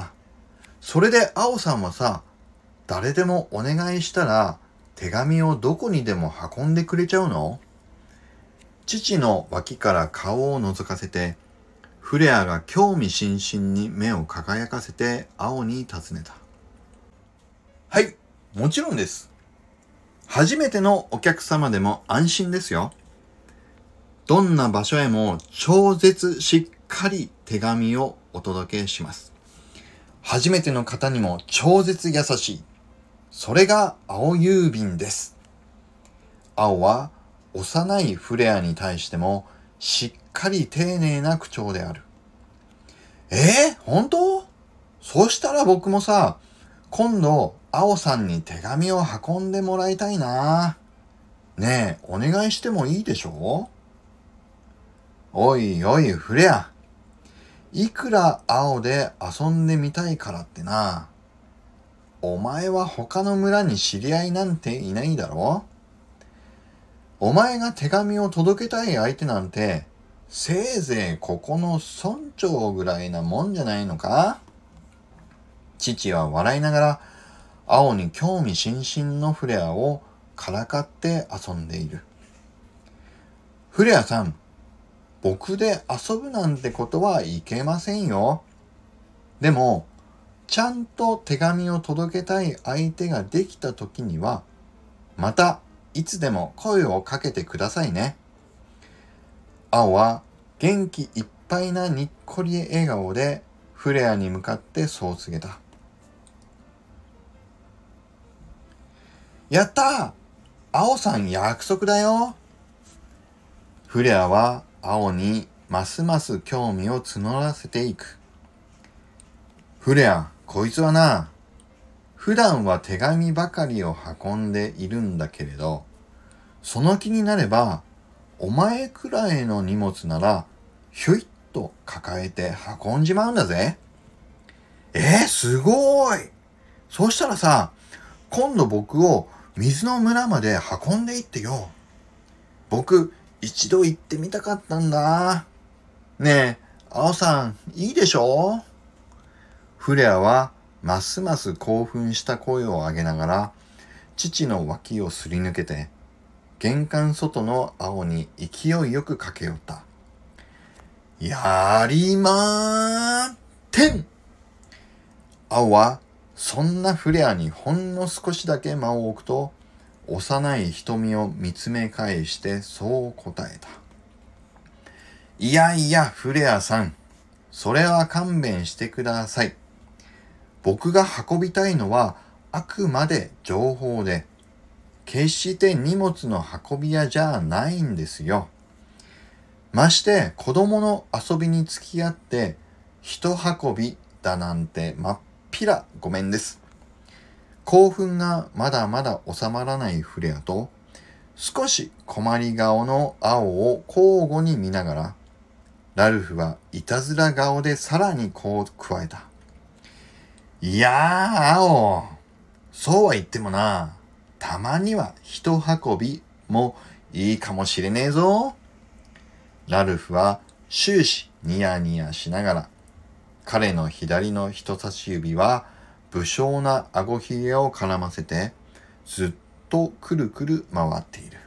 それで青さんはさ、誰でもお願いしたら手紙をどこにでも運んでくれちゃうの？父の脇から顔を覗かせて、フレアが興味津々に目を輝かせて青に尋ねた。はい、もちろんです。初めてのお客様でも安心ですよ。どんな場所へも超絶しっかり手紙をお届けします。初めての方にも超絶優しい。それが青郵便です。青は幼いフレアに対してもしっかり丁寧な口調である。えー、本当？そしたら僕もさ、今度青さんに手紙を運んでもらいたいな。ねえ、お願いしてもいいでしょ？おいおいフレア、いくら青で遊んでみたいからってな。お前は他の村に知り合いなんていないだろ？お前が手紙を届けたい相手なんて、せいぜいここの村長ぐらいなもんじゃないのか？父は笑いながら、青に興味津々のフレアをからかって遊んでいる。フレアさん、僕で遊ぶなんてことはいけませんよ。でも、ちゃんと手紙を届けたい相手ができた時には、またいつでも声をかけてくださいね。青は元気いっぱいなにっこり笑顔でフレアに向かってそう告げた。やったー！青さん約束だよ。フレアは青にますます興味を募らせていく。フレア、こいつはな、普段は手紙ばかりを運んでいるんだけれど、その気になれば、お前くらいの荷物なら、ひょいっと抱えて運んじまうんだぜ。えー、すごーい。そうしたらさ、今度僕を水の村まで運んでいってよ。僕、一度行ってみたかったんだ。ねえ、青さん、いいでしょ？フレアはますます興奮した声を上げながら、父の脇をすり抜けて、玄関外の青に勢いよく駆け寄った。やりまーてん！青はそんなフレアにほんの少しだけ間を置くと、幼い瞳を見つめ返してそう答えた。いやいやフレアさん、それは勘弁してください。僕が運びたいのはあくまで情報で、決して荷物の運び屋じゃないんですよ。まして子供の遊びに付き合って人運びだなんてまっぴらごめんです。 興奮がまだまだ収まらないフレアと、少し困り顔の青を交互に見ながら、ラルフはいたずら顔でさらにこう加えた。いやー、青。そうは言ってもな、たまには一運びもいいかもしれねえぞ。ラルフは終始ニヤニヤしながら、彼の左の人差し指は不精な顎ひげを絡ませて、ずっとくるくる回っている。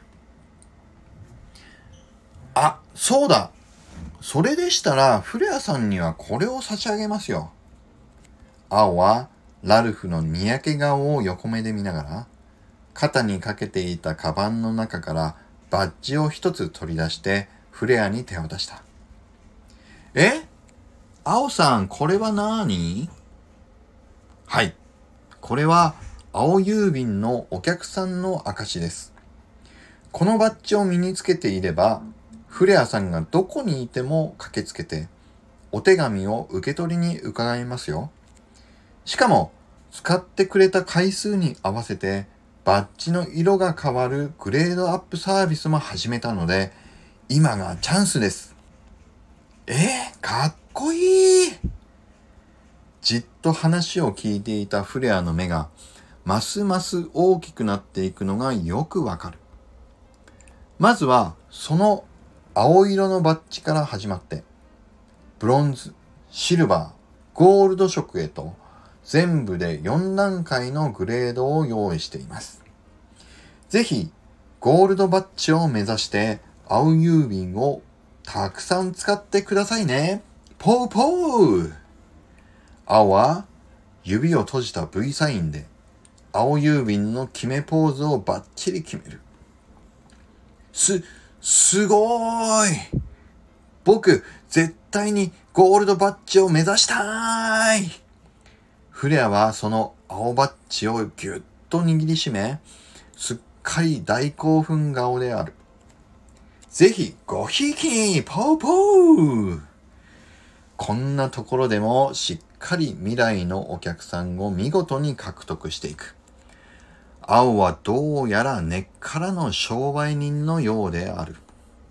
あ、そうだ。それでしたらフレアさんにはこれを差し上げますよ。青はラルフのにやけ顔を横目で見ながら、肩にかけていたカバンの中からバッジを一つ取り出してフレアに手を出した。え？青さん、これは何？はい。これは青郵便のお客さんの証です。このバッジを身につけていれば、フレアさんがどこにいても駆けつけて、お手紙を受け取りに伺いますよ。しかも、使ってくれた回数に合わせて、バッジの色が変わるグレードアップサービスも始めたので、今がチャンスです。えー、かっこいい。じっと話を聞いていたフレアの目が、ますます大きくなっていくのがよくわかる。まずは、その青色のバッジから始まって、ブロンズ、シルバー、ゴールド色へと、全部でよん段階のグレードを用意しています。ぜひ、ゴールドバッジを目指して、青郵便をたくさん使ってくださいね。ポーポー。青は、指を閉じた V サインで、青郵便の決めポーズをバッチリ決める。す、すごーい。僕、絶対にゴールドバッジを目指したい。フレアはその青バッジをぎゅっと握りしめ、すっかり大興奮顔である。ぜひごひいきにポーポー。こんなところでもしっかり未来のお客さんを見事に獲得していく。青はどうやら根っからの商売人のようである。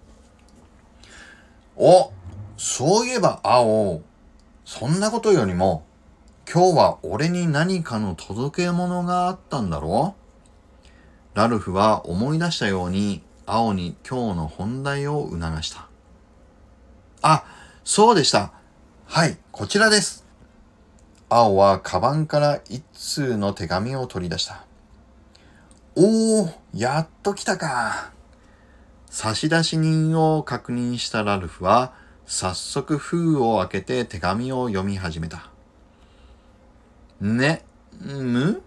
お、そういえば青、そんなことよりも、今日は俺に何かの届け物があったんだろう？ラルフは思い出したように、青に今日の本題を促した。あ、そうでした。はい、こちらです。青はカバンから一通の手紙を取り出した。おー、やっと来たか。差出人を確認したラルフは、早速封を開けて手紙を読み始めた。ね、む？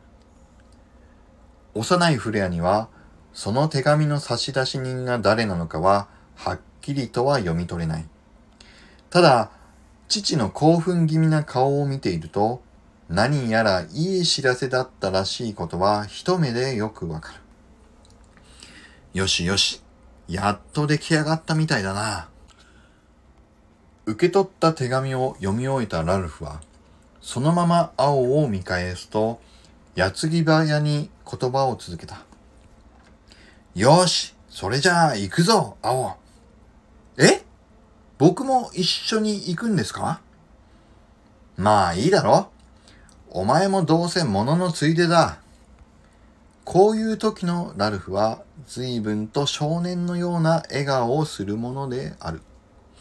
幼いフレアには、その手紙の差出人が誰なのかは、はっきりとは読み取れない。ただ、父の興奮気味な顔を見ていると、何やらいい知らせだったらしいことは一目でよくわかる。よしよし、やっと出来上がったみたいだな。受け取った手紙を読み終えたラルフは、そのまま青を見返すと、矢継ぎ早に言葉を続けた。よし、それじゃあ行くぞ、青。え？僕も一緒に行くんですか？まあいいだろ。お前もどうせ物のついでだ。こういう時のラルフは随分と少年のような笑顔をするものである。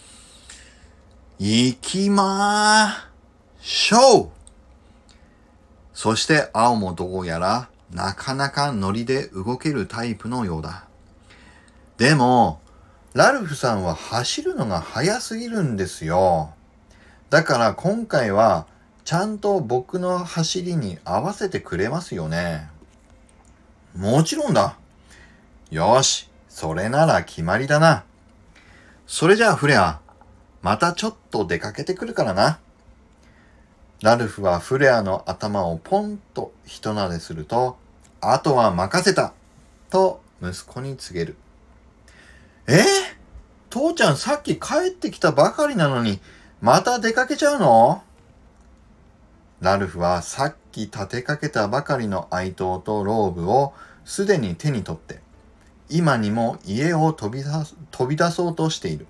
行きまーしょう。そして青もどうやらなかなかノリで動けるタイプのようだ。でも、ラルフさんは走るのが速すぎるんですよ。だから今回はちゃんと僕の走りに合わせてくれますよね。もちろんだ。よし、それなら決まりだな。それじゃあフレア、またちょっと出かけてくるからな。ラルフはフレアの頭をポンと一撫ですると、あとは任せたと息子に告げる。えー、父ちゃんさっき帰ってきたばかりなのに、また出かけちゃうの？ ラルフはさっき立てかけたばかりの愛刀とローブをすでに手に取って、今にも家を飛び出飛び出そうとしている。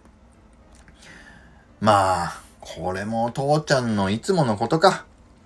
まあ、これも父ちゃんのいつものことか。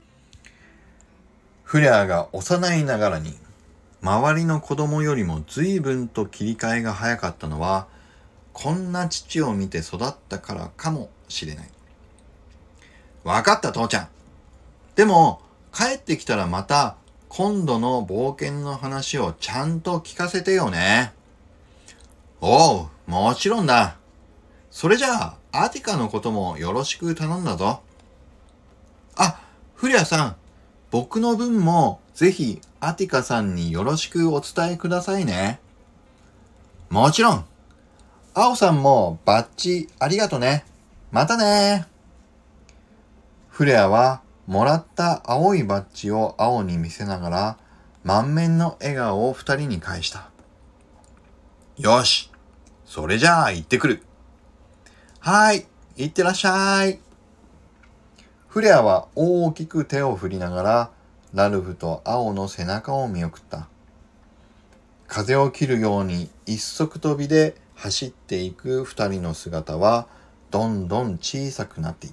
フレアが幼いながらに、周りの子供よりも随分と切り替えが早かったのは、こんな父を見て育ったからかもしれない。わかった父ちゃん。でも、帰ってきたらまた、今度の冒険の話をちゃんと聞かせてよね。おう、もちろんだ。それじゃあ、アティカのこともよろしく頼んだぞ。あ、フリアさん、僕の分もぜひアティカさんによろしくお伝えくださいね。もちろん。アオさんもバッジありがとね。またね。フレアはもらった青いバッジをアオに見せながら満面の笑顔を二人に返した。よし、それじゃあ行ってくる。はい、行ってらっしゃい。フレアは大きく手を振りながらラルフとアオの背中を見送った。風を切るように一足飛びで走っていく二人の姿はどんどん小さくなっていった。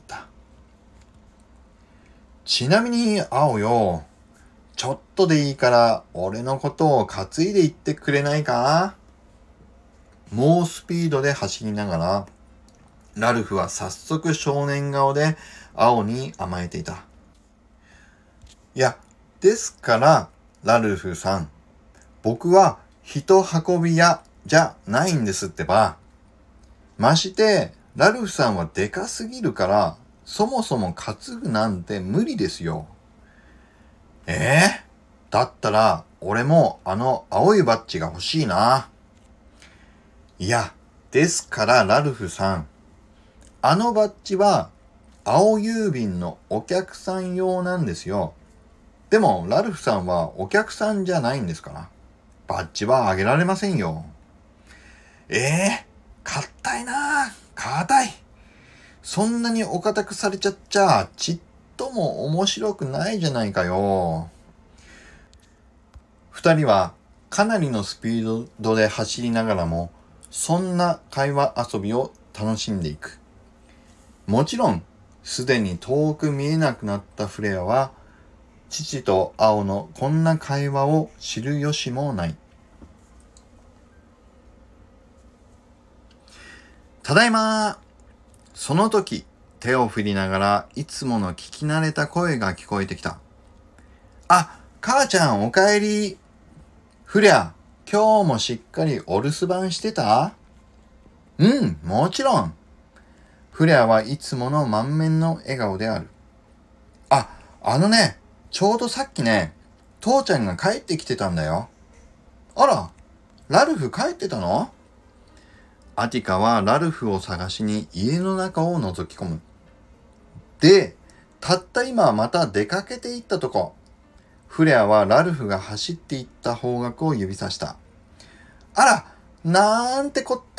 ちなみにアオよ、ちょっとでいいから俺のことを担いでいってくれないか？猛スピードで走りながらラルフは早速少年顔でアオに甘えていた。いや、ですからラルフさん、僕は人運び屋じゃないんですってば。まして、ラルフさんはでかすぎるから、そもそも担ぐなんて無理ですよ。ええー、だったら、俺もあの青いバッジが欲しいな。いや、ですからラルフさん、あのバッジは、青郵便のお客さん用なんですよ。でも、ラルフさんはお客さんじゃないんですから。バッジはあげられませんよ。ええー、硬いなぁ。硬い。そんなにお堅くされちゃっちゃ、ちっとも面白くないじゃないかよ。二人はかなりのスピードで走りながらも、そんな会話遊びを楽しんでいく。もちろん、すでに遠く見えなくなったフレアは、父と青のこんな会話を知る由もない。ただいま。その時、手を振りながらいつもの聞き慣れた声が聞こえてきた。あ、母ちゃんおかえり。フレア、今日もしっかりお留守番してた？うん、もちろん。フレアはいつもの満面の笑顔である。あ、あのね、ちょうどさっきね、父ちゃんが帰ってきてたんだよ。あら、ラルフ帰ってたの？アティカはラルフを探しに家の中を覗き込む。で、たった今また出かけていったとこ。フレアはラルフが走っていった方角を指さした。あら、なんてこった。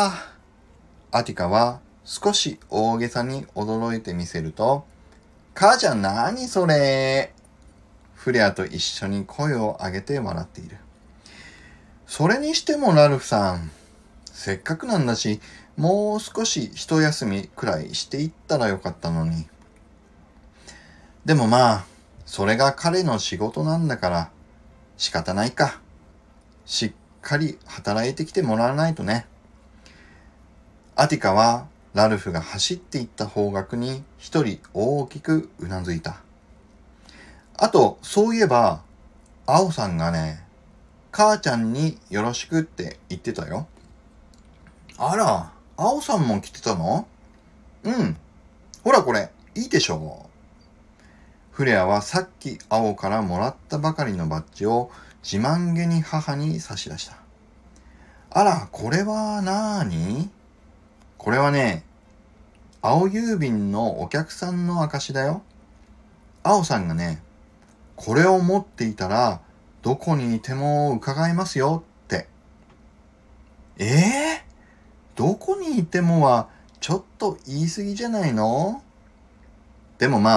アティカは少し大げさに驚いてみせると、母ちゃん何それ。フレアと一緒に声を上げて笑っている。それにしてもラルフさん、せっかくなんだし、もう少し一休みくらいしていったらよかったのに。でもまあ、それが彼の仕事なんだから仕方ないか。しっかり働いてきてもらわないとね。アティカはラルフが走っていった方角に一人大きくうなずいた。あと、そういえば、アオさんがね、母ちゃんによろしくって言ってたよ。あら、アオさんも来てたの？うん。ほらこれ、いいでしょう。フレアはさっきアオからもらったばかりのバッジを自慢げに母に差し出した。あら、これはなーに？これはね、青郵便のお客さんの証だよ。アオさんがね、これを持っていたらどこにいても伺えますよって。ええー、どこにいてもはちょっと言い過ぎじゃないの？でもまあ、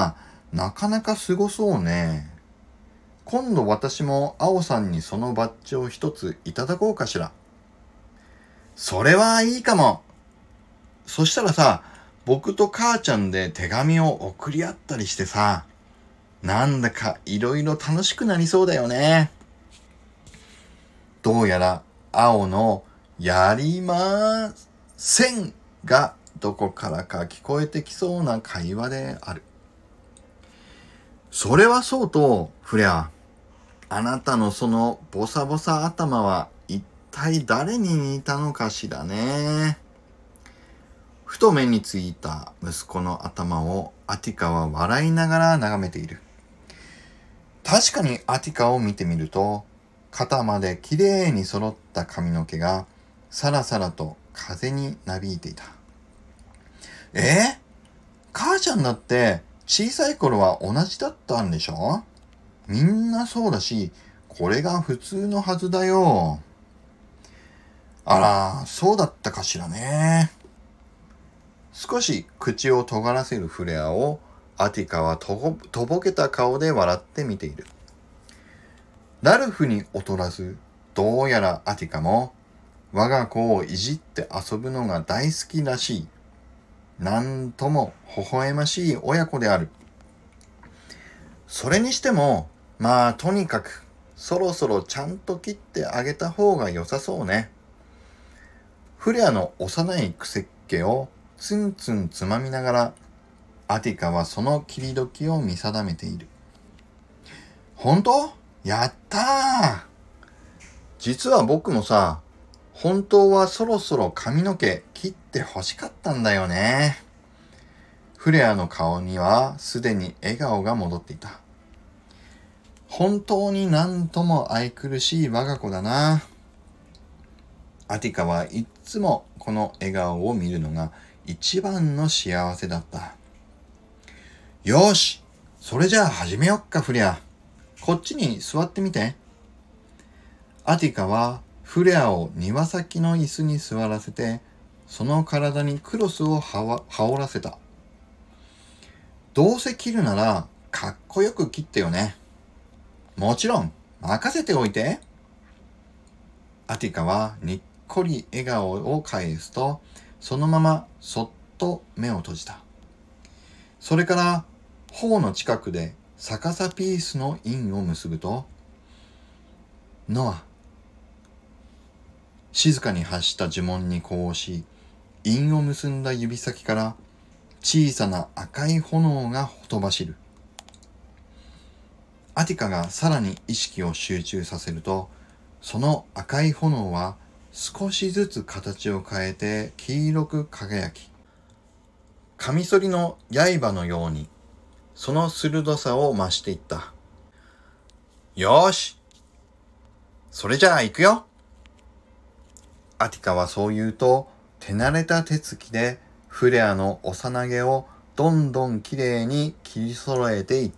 なかなかすごそうね。今度私も青さんにそのバッジを一ついただこうかしら。それはいいかも。そしたらさ、僕と母ちゃんで手紙を送り合ったりしてさ、なんだかいろいろ楽しくなりそうだよね。どうやら青のやりませんがどこからか聞こえてきそうな会話である。それはそうと、フレア。あなたのそのボサボサ頭は一体誰に似たのかしらね。ふと目についた息子の頭をアティカは笑いながら眺めている。確かにアティカを見てみると、肩まできれいに揃った髪の毛がさらさらと風になびいていた。え？母ちゃんだって小さい頃は同じだったんでしょ？みんなそうだし、これが普通のはずだよ。あら、そうだったかしらね。少し口を尖らせるフレアをアティカはとごとぼけた顔で笑って見ている。ラルフに劣らず、どうやらアティカも我が子をいじって遊ぶのが大好きらしい。なんとも微笑ましい親子である。それにしても、まあとにかくそろそろちゃんと切ってあげた方が良さそうね。フレアの幼いくせっ毛をツンツンつまみながら、アティカはその切り時を見定めている。本当？やったー！実は僕もさ、本当はそろそろ髪の毛切って欲しかったんだよね。フレアの顔にはすでに笑顔が戻っていた。本当になんとも愛くるしい我が子だな。アティカはいっつもこの笑顔を見るのが一番の幸せだった。よし、それじゃあ始めよっかフレア。こっちに座ってみて。アティカはフレアを庭先の椅子に座らせて、その体にクロスをはわ羽織らせた。どうせ切るならかっこよく切ってよね。もちろん任せておいて。アティカはにっこり笑顔を返すと、そのままそっと目を閉じた。それから頬の近くで逆さピースの印を結ぶと、ノア。静かに発した呪文に呼応し、印を結んだ指先から小さな赤い炎がほとばしる。アティカがさらに意識を集中させると、その赤い炎は少しずつ形を変えて黄色く輝き、カミソリの刃のようにその鋭さを増していった。よーし、それじゃあ行くよ。アティカはそう言うと、手慣れた手つきでフレアの幼毛をどんどんきれいに切り揃えていった。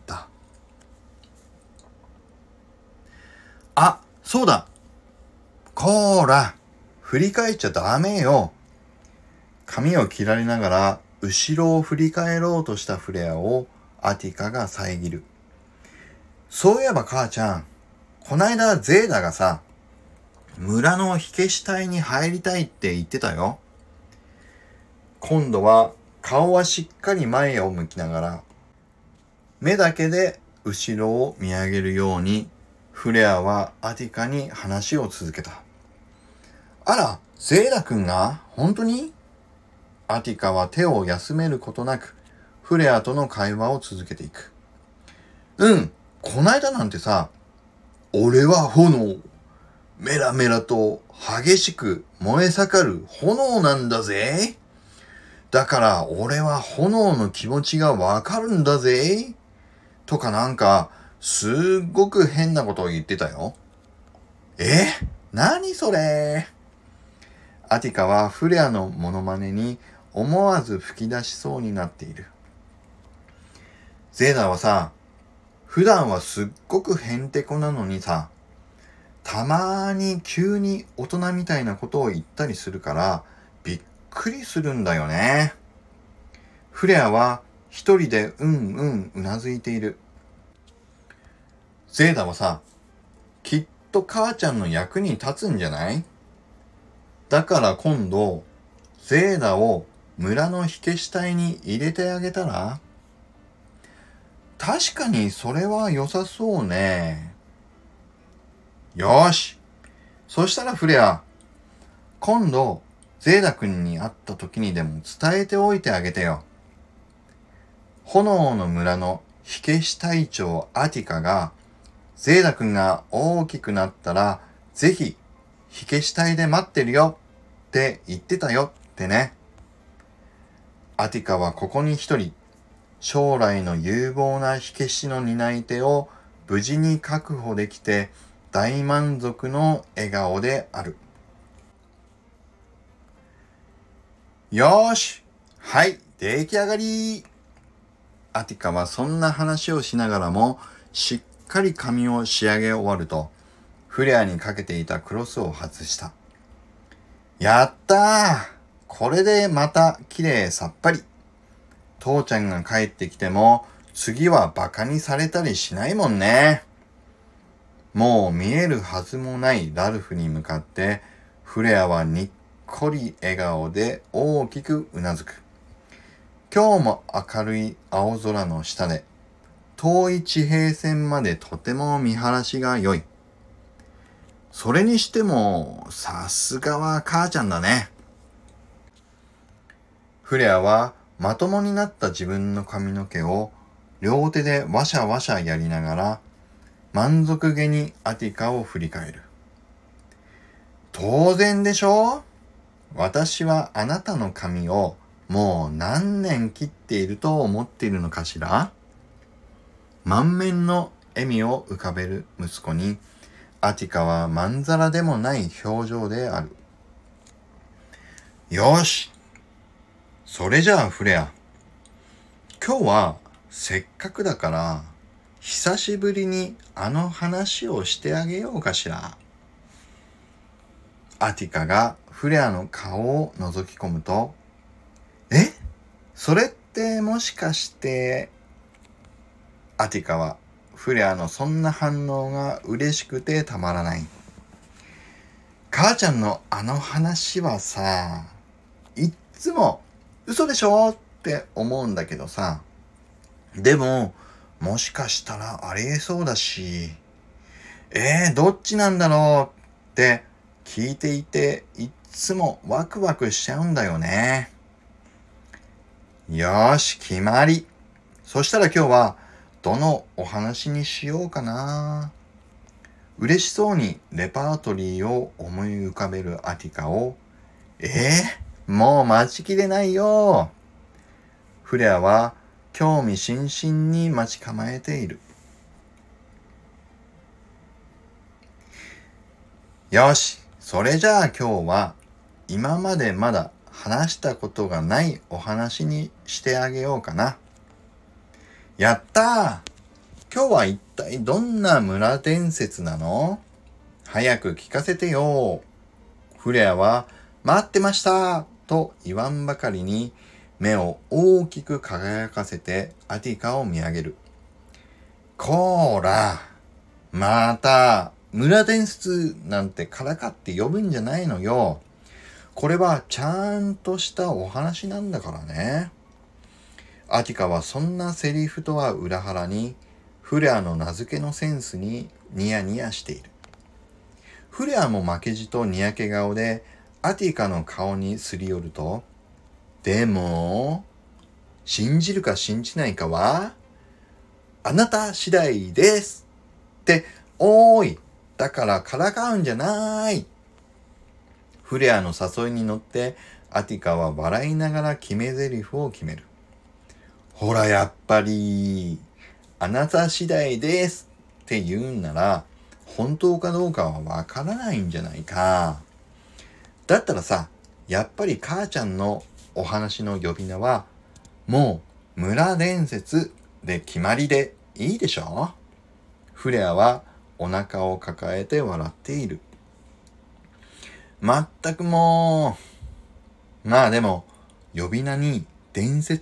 あ、そうだ。こーら、振り返っちゃダメよ。髪を切られながら後ろを振り返ろうとしたフレアをアティカが遮る。そういえば母ちゃん、こないだゼーダがさ、村の火消し隊に入りたいって言ってたよ。今度は顔はしっかり前を向きながら、目だけで後ろを見上げるように、フレアはアティカに話を続けた。あら、ゼーダ君が本当に？アティカは手を休めることなく、フレアとの会話を続けていく。うん、こないだなんてさ、俺は炎。メラメラと激しく燃え盛る炎なんだぜ。だから俺は炎の気持ちがわかるんだぜ。とかなんか、すっごく変なことを言ってたよ。え？何それ？アティカはフレアのモノマネに思わず吹き出しそうになっている。ゼーダはさ、普段はすっごくヘンテコなのにさ、たまーに急に大人みたいなことを言ったりするからびっくりするんだよね。フレアは一人でうんうんうなずいている。ゼーダはさ、きっと母ちゃんの役に立つんじゃない？だから今度、ゼーダを村の火消し隊に入れてあげたら？確かにそれは良さそうね。よーし。そしたらフレア、今度、ゼーダ君に会った時にでも伝えておいてあげてよ。炎の村の火消し隊長アティカが、ゼーダ君が大きくなったら、ぜひ火消し隊で待ってるよって言ってたよってね。アティカはここに一人、将来の有望な火消しの担い手を無事に確保できて大満足の笑顔である。よーし、はい、出来上がり。アティカはそんな話をしながらもしっかり髪を仕上げ終わるとフレアにかけていたクロスを外した。やったー、これでまた綺麗さっぱり。父ちゃんが帰ってきても次はバカにされたりしないもんね。もう見えるはずもないラルフに向かってフレアはにっこり笑顔で大きくうなずく。今日も明るい青空の下で遠い地平線までとても見晴らしが良い。それにしてもさすがは母ちゃんだね。フレアはまともになった自分の髪の毛を両手でワシャワシャやりながら満足げにアティカを振り返る。当然でしょ？私はあなたの髪をもう何年切っていると思っているのかしら？満面の笑みを浮かべる息子にアティカはまんざらでもない表情である。よし。それじゃあフレア、今日はせっかくだから久しぶりにあの話をしてあげようかしら。アティカがフレアの顔を覗き込むと、え？それってもしかして？アティカはフレアのそんな反応が嬉しくてたまらない。母ちゃんのあの話はさ、いっつも嘘でしょって思うんだけどさ、でももしかしたらありえそうだし、えー、どっちなんだろうって聞いていていっつもワクワクしちゃうんだよね。よーし、決まり。そしたら今日はどのお話にしようかな。嬉しそうにレパートリーを思い浮かべるアティカを、えー、もう待ちきれないよ。フレアは興味津々に待ち構えている。よし、それじゃあ今日は今までまだ話したことがないお話にしてあげようかな。やったー！今日は一体どんな村伝説なの？早く聞かせてよ。フレアは待ってましたと言わんばかりに目を大きく輝かせてアティカを見上げる。こーら、また村伝説なんてからかって呼ぶんじゃないのよ。これはちゃんとしたお話なんだからね。アティカはそんなセリフとは裏腹にフレアの名付けのセンスにニヤニヤしている。フレアも負けじとにやけ顔でアティカの顔にすり寄ると、でも信じるか信じないかはあなた次第ですって、おーい、だからからかうんじゃない。フレアの誘いに乗ってアティカは笑いながら決め台詞を決める。ほらやっぱりあなた次第ですって言うんなら本当かどうかはわからないんじゃないか。だったらさ、やっぱり母ちゃんのお話の呼び名はもう村伝説で決まりでいいでしょ。フレアはお腹を抱えて笑っている。まったくもう。まあでも呼び名に伝説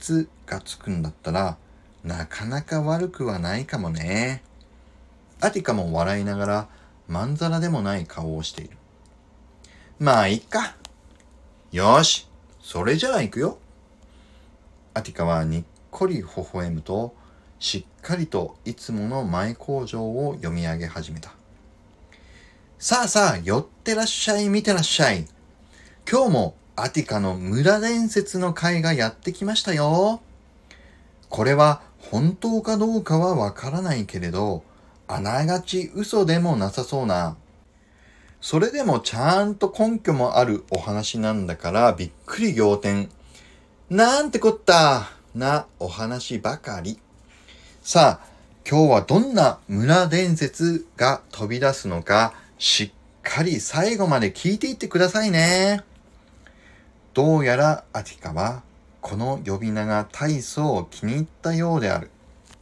がつくんだったら、なかなか悪くはないかもね。アティカも笑いながら、まんざらでもない顔をしている。まあ、いっか。よし、それじゃあ行くよ。アティカはにっこり微笑むと、しっかりといつもの前口上を読み上げ始めた。さあさあ、寄ってらっしゃい、見てらっしゃい。今日もアティカの村伝説の回がやってきましたよ。これは本当かどうかはわからないけれど、あながち嘘でもなさそうな。それでもちゃんと根拠もあるお話なんだからびっくり仰天。なんてこったなお話ばかり。さあ、今日はどんな村伝説が飛び出すのか、しっかり最後まで聞いていってくださいね。どうやらアティカはこの呼び名が大層気に入ったようである。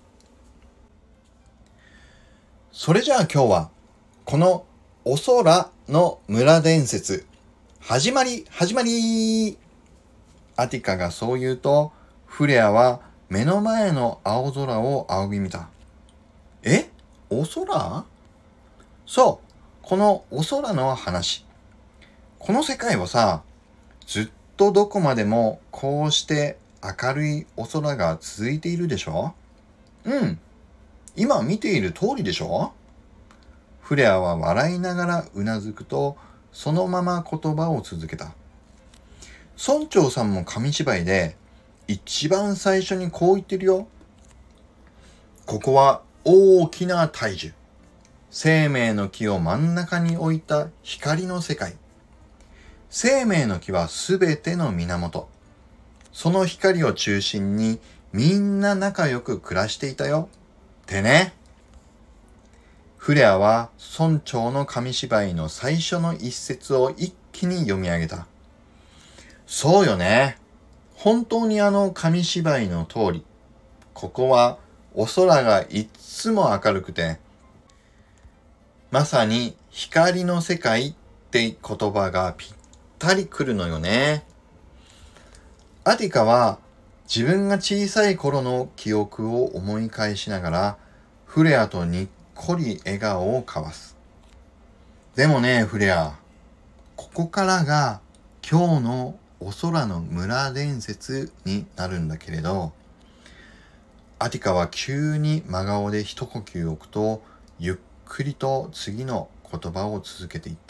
それじゃあ今日はこのお空の村伝説、始まり始まり。アティカがそう言うと、フレアは目の前の青空を仰ぎ見た。え？お空？そう、このお空の話。この世界はさ、ずっとどこまでもこうして明るいお空が続いているでしょ？うん、今見ている通りでしょ？フレアは笑いながらうなずくと、そのまま言葉を続けた。村長さんも紙芝居で一番最初にこう言ってるよ。ここは大きな大樹。生命の木を真ん中に置いた光の世界。生命の木はすべての源。その光を中心にみんな仲良く暮らしていたよ。ってね。フレアは村長の紙芝居の最初の一節を一気に読み上げた。そうよね。本当にあの紙芝居の通り、ここはお空がいつも明るくて、まさに光の世界って言葉がぴったりくるのよね。アティカは自分が小さい頃の記憶を思い返しながら、フレアとにっこり笑顔を交わす。でもね、フレア、ここからが今日のお空の村伝説になるんだけれど、アティカは急に真顔で一呼吸置くと、ゆっくりと次の言葉を続けていった。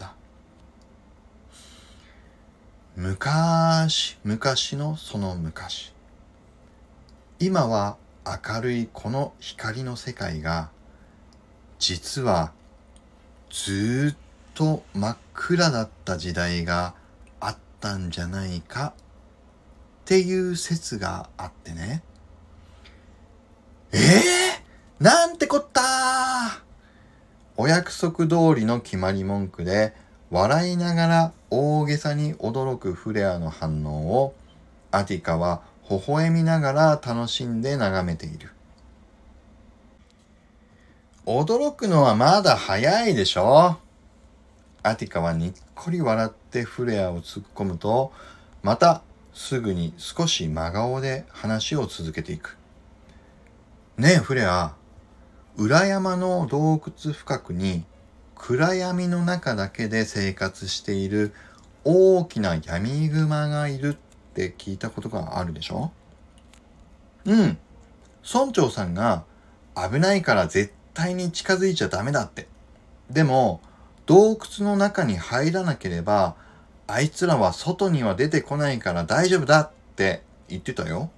昔、昔のその昔。今は明るいこの光の世界が、実はずーっと真っ暗だった時代があったんじゃないかっていう説があってね。えー、なんてこったー。お約束通りの決まり文句で笑いながら大げさに驚くフレアの反応をアティカは微笑みながら楽しんで眺めている。驚くのはまだ早いでしょ。アティカはにっこり笑ってフレアを突っ込むと、またすぐに少し真顔で話を続けていく。ねえフレア、裏山の洞窟深くに暗闇の中だけで生活している大きな闇熊がいるって聞いたことがあるでしょ？うん。村長さんが危ないから絶対に近づいちゃダメだって。でも洞窟の中に入らなければあいつらは外には出てこないから大丈夫だって言ってたよ。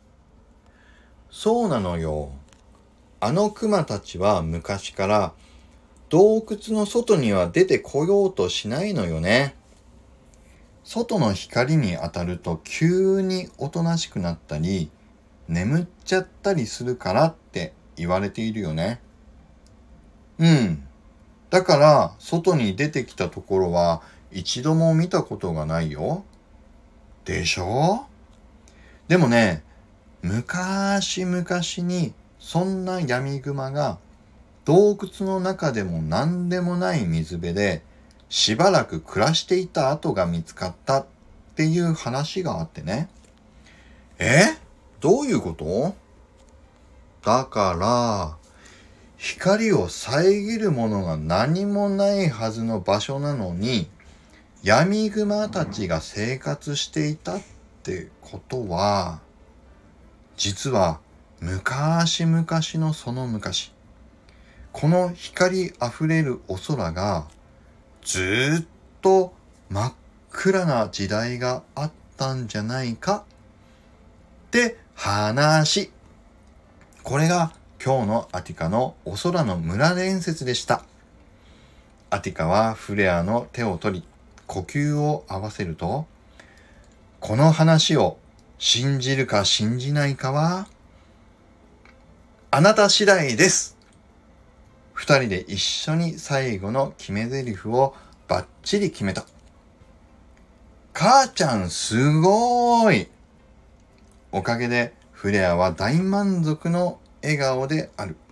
そうなのよ。あのクマたちは昔から洞窟の外には出てこようとしないのよね。外の光に当たると急におとなしくなったり眠っちゃったりするからって言われているよね。うん。だから外に出てきたところは一度も見たことがないよ。でしょ？でもね、昔々にそんな闇熊が洞窟の中でも何でもない水辺でしばらく暮らしていた跡が見つかったっていう話があってね。え？ どういうこと？だから光を遮るものが何もないはずの場所なのに、闇熊たちが生活していたってことは、実は昔々のその昔、この光あふれるお空がずっと真っ暗な時代があったんじゃないかって話。これが今日のアティカのお空の村伝説でした。アティカはフレアの手を取り、呼吸を合わせると、この話を信じるか信じないかはあなた次第です。二人で一緒に最後の決め台詞をバッチリ決めた。母ちゃんすごーい。おかげでフレアは大満足の笑顔である。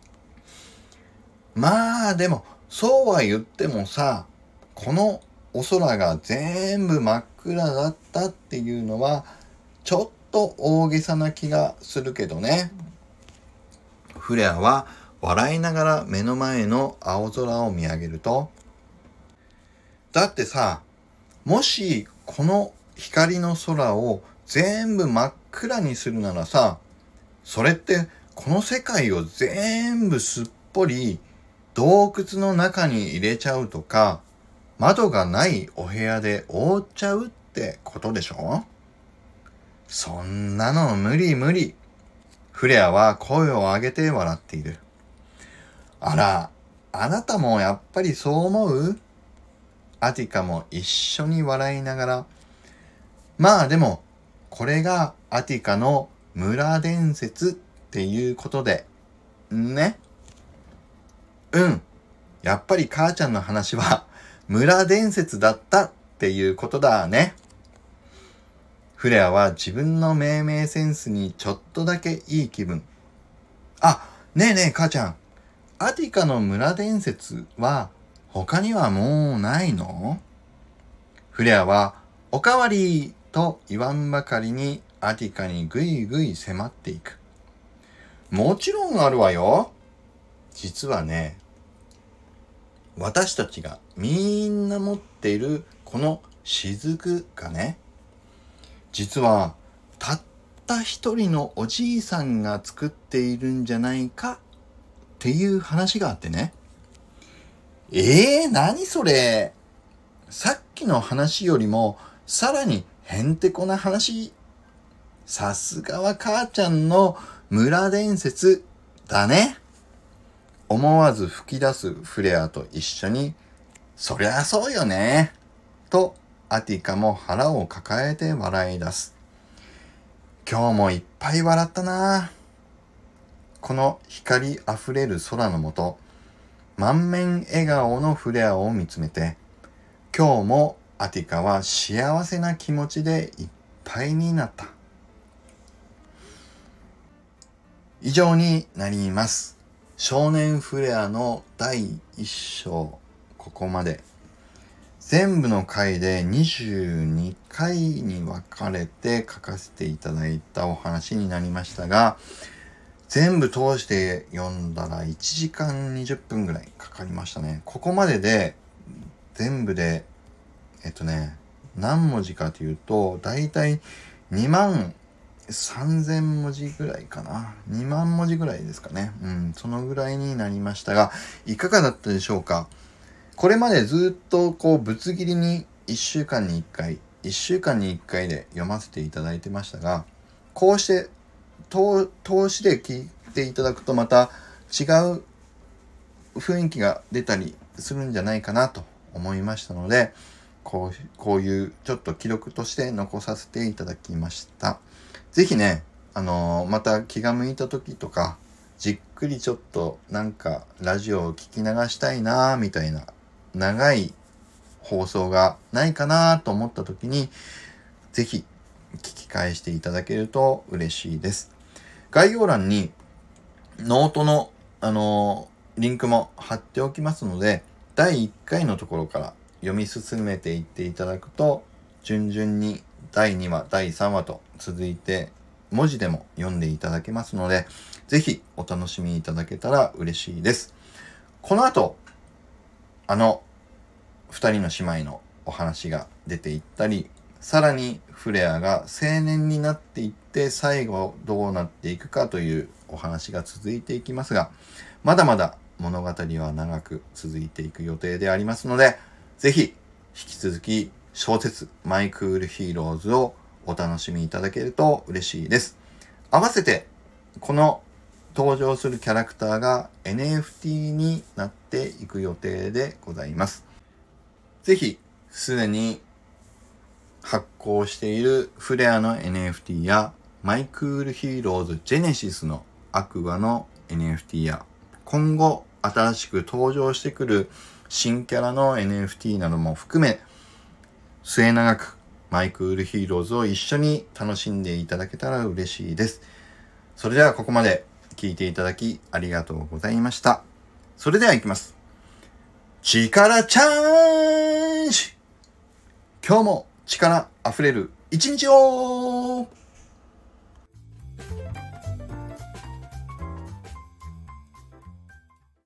まあでもそうは言ってもさ、このお空が全部真っ暗だったっていうのはちょっと大げさな気がするけどね。フレアは笑いながら目の前の青空を見上げると、だってさ、もしこの光の空を全部真っ暗にするならさ、それってこの世界を全部すっぽり洞窟の中に入れちゃうとか、窓がないお部屋で覆っちゃうってことでしょ？そんなの無理無理。フレアは声を上げて笑っている。あら、あなたもやっぱりそう思う？アティカも一緒に笑いながら、まあでも、これがアティカの村伝説っていうことで、ね。うん。やっぱり母ちゃんの話は村伝説だったっていうことだね。フレアは自分の命名センスにちょっとだけいい気分。あ、ねえねえ母ちゃん。アティカの村伝説は他にはもうないの？フレアはおかわりと言わんばかりにアティカにぐいぐい迫っていく。もちろんあるわよ。実はね、私たちがみんな持っているこの雫がね、実はたった一人のおじいさんが作っているんじゃないかっていう話があってね。えー、何それ？さっきの話よりもさらにへんてこな話。さすがは母ちゃんの村伝説だね。思わず吹き出すフレアと一緒に、そりゃそうよね。とアティカも腹を抱えて笑い出す。今日もいっぱい笑ったな。この光あふれる空の下、満面笑顔のフレアを見つめて、今日もアティカは幸せな気持ちでいっぱいになった。以上になります。少年フレアのだいいっ章、ここまで。全部の回でにじゅうにかいに分かれて書かせていただいたお話になりましたが、全部通して読んだらいちじかんにじゅっぷんぐらいかかりましたね。ここまでで全部でえっとね何文字かというと、だいたいにまんさんぜんもじぐらいかな。にまんもじぐらいですかね。うん、そのぐらいになりましたが、いかがだったでしょうか。これまでずっとこうぶつ切りにいっしゅうかんにいっかい、いっしゅうかんにいっかいで読ませていただいてましたが、こうして通しで聞いていただくとまた違う雰囲気が出たりするんじゃないかなと思いましたので、こう、こういうちょっと記録として残させていただきました。ぜひね、あのー、また気が向いた時とか、じっくりちょっとなんかラジオを聞き流したいなみたいな長い放送がないかなと思った時に、ぜひ聞き返していただけると嬉しいです。概要欄にノートの、あのー、リンクも貼っておきますので、だいいっかいのところから読み進めていっていただくと、順々にだいにわ、だいさんわと続いて文字でも読んでいただけますので、ぜひお楽しみいただけたら嬉しいです。この後、あの二人の姉妹のお話が出ていったり、さらにフレアが青年になっていって最後どうなっていくかというお話が続いていきますが、まだまだ物語は長く続いていく予定でありますので、ぜひ引き続き小説マイクールヒーローズをお楽しみいただけると嬉しいです。合わせてこの登場するキャラクターが エヌエフティー になっていく予定でございます。ぜひすでに発行しているフレアの エヌエフティー やマイクールヒーローズジェネシスのアクアの エヌエフティー や今後新しく登場してくる新キャラの エヌエフティー なども含め、末永くマイクールヒーローズを一緒に楽しんでいただけたら嬉しいです。それではここまで聞いていただきありがとうございました。それでは行きます。力チャーンジ！今日も力あふれる一日を